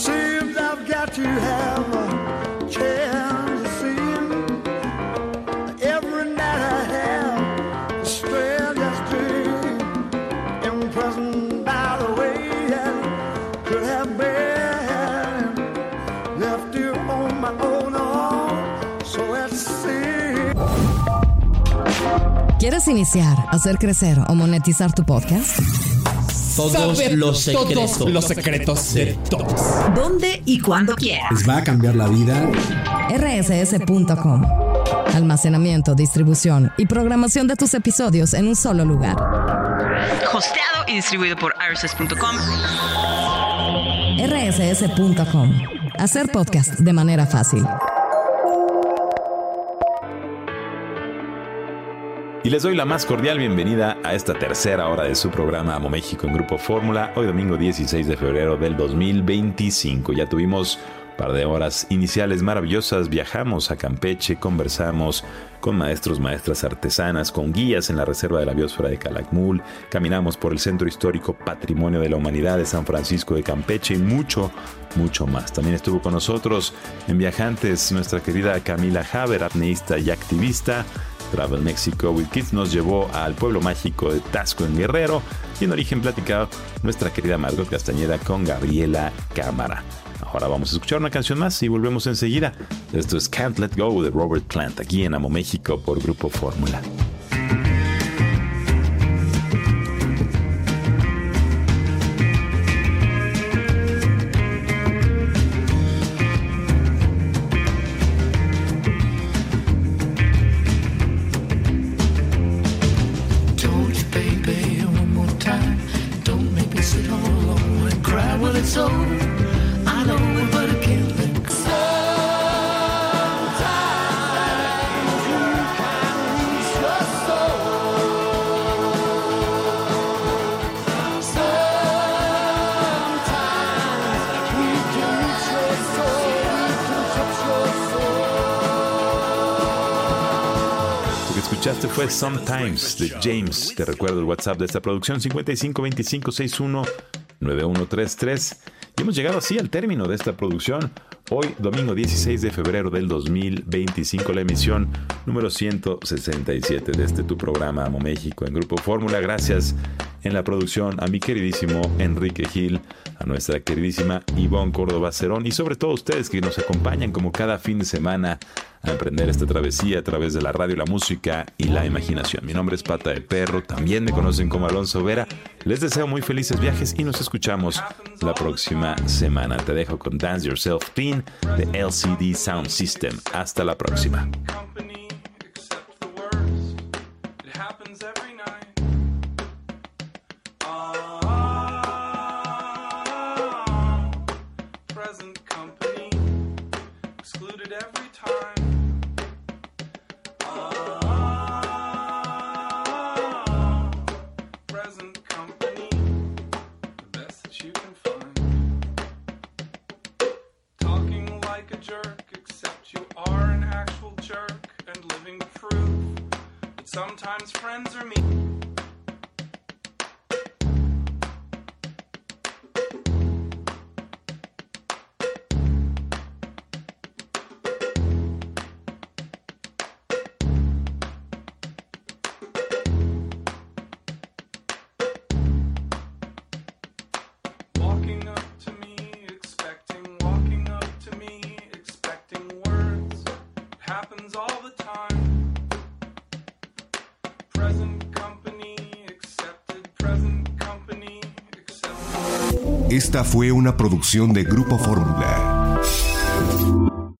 ¿Quieres iniciar, hacer crecer o monetizar tu podcast? Todos los secretos de todos. ¿Dónde y cuándo quieras? Les va a cambiar la vida. rss.com. Almacenamiento, distribución y programación de tus episodios en un solo lugar. Hosteado y distribuido por rss.com. rss.com. Hacer podcast de manera fácil. Y les doy la más cordial bienvenida a esta tercera hora de su programa Amo México en Grupo Fórmula, hoy domingo 16 de febrero del 2025. Ya tuvimos un par de horas iniciales maravillosas, viajamos a Campeche, conversamos con maestros, maestras artesanas, con guías en la Reserva de la Biosfera de Calakmul, caminamos por el Centro Histórico Patrimonio de la Humanidad de San Francisco de Campeche y mucho más. También estuvo con nosotros en Viajantes nuestra querida Camila Haber, apneísta y activista. Travel Mexico with Kids nos llevó al pueblo mágico de Taxco en Guerrero, y en Origen platicaba nuestra querida Margot Castañeda con Gabriela Cámara. Ahora vamos a escuchar una canción más y volvemos enseguida. Esto es Can't Let Go de Robert Plant, aquí en Amo México por Grupo Fórmula. Escuchaste fue Sometimes de James. Te recuerdo el WhatsApp de esta producción 5525619133. Y hemos llegado así al término de esta producción. Hoy, domingo 16 de febrero del 2025, la emisión número 167 de este tu programa Amo México en Grupo Fórmula. Gracias en la producción a mi queridísimo Enrique Gil, a nuestra queridísima Ivonne Córdoba Cerón y sobre todo a ustedes que nos acompañan como cada fin de semana a emprender esta travesía a través de la radio, la música y la imaginación. Mi nombre es Pata de Perro, también me conocen como Alonso Vera. Les deseo muy felices viajes y nos escuchamos la próxima semana. Te dejo con Dance Yourself Clean de LCD Sound System. Hasta la próxima. Sometimes friends are me. Walking up to me, expecting words. It happens all the time. Esta fue una producción de Grupo Fórmula.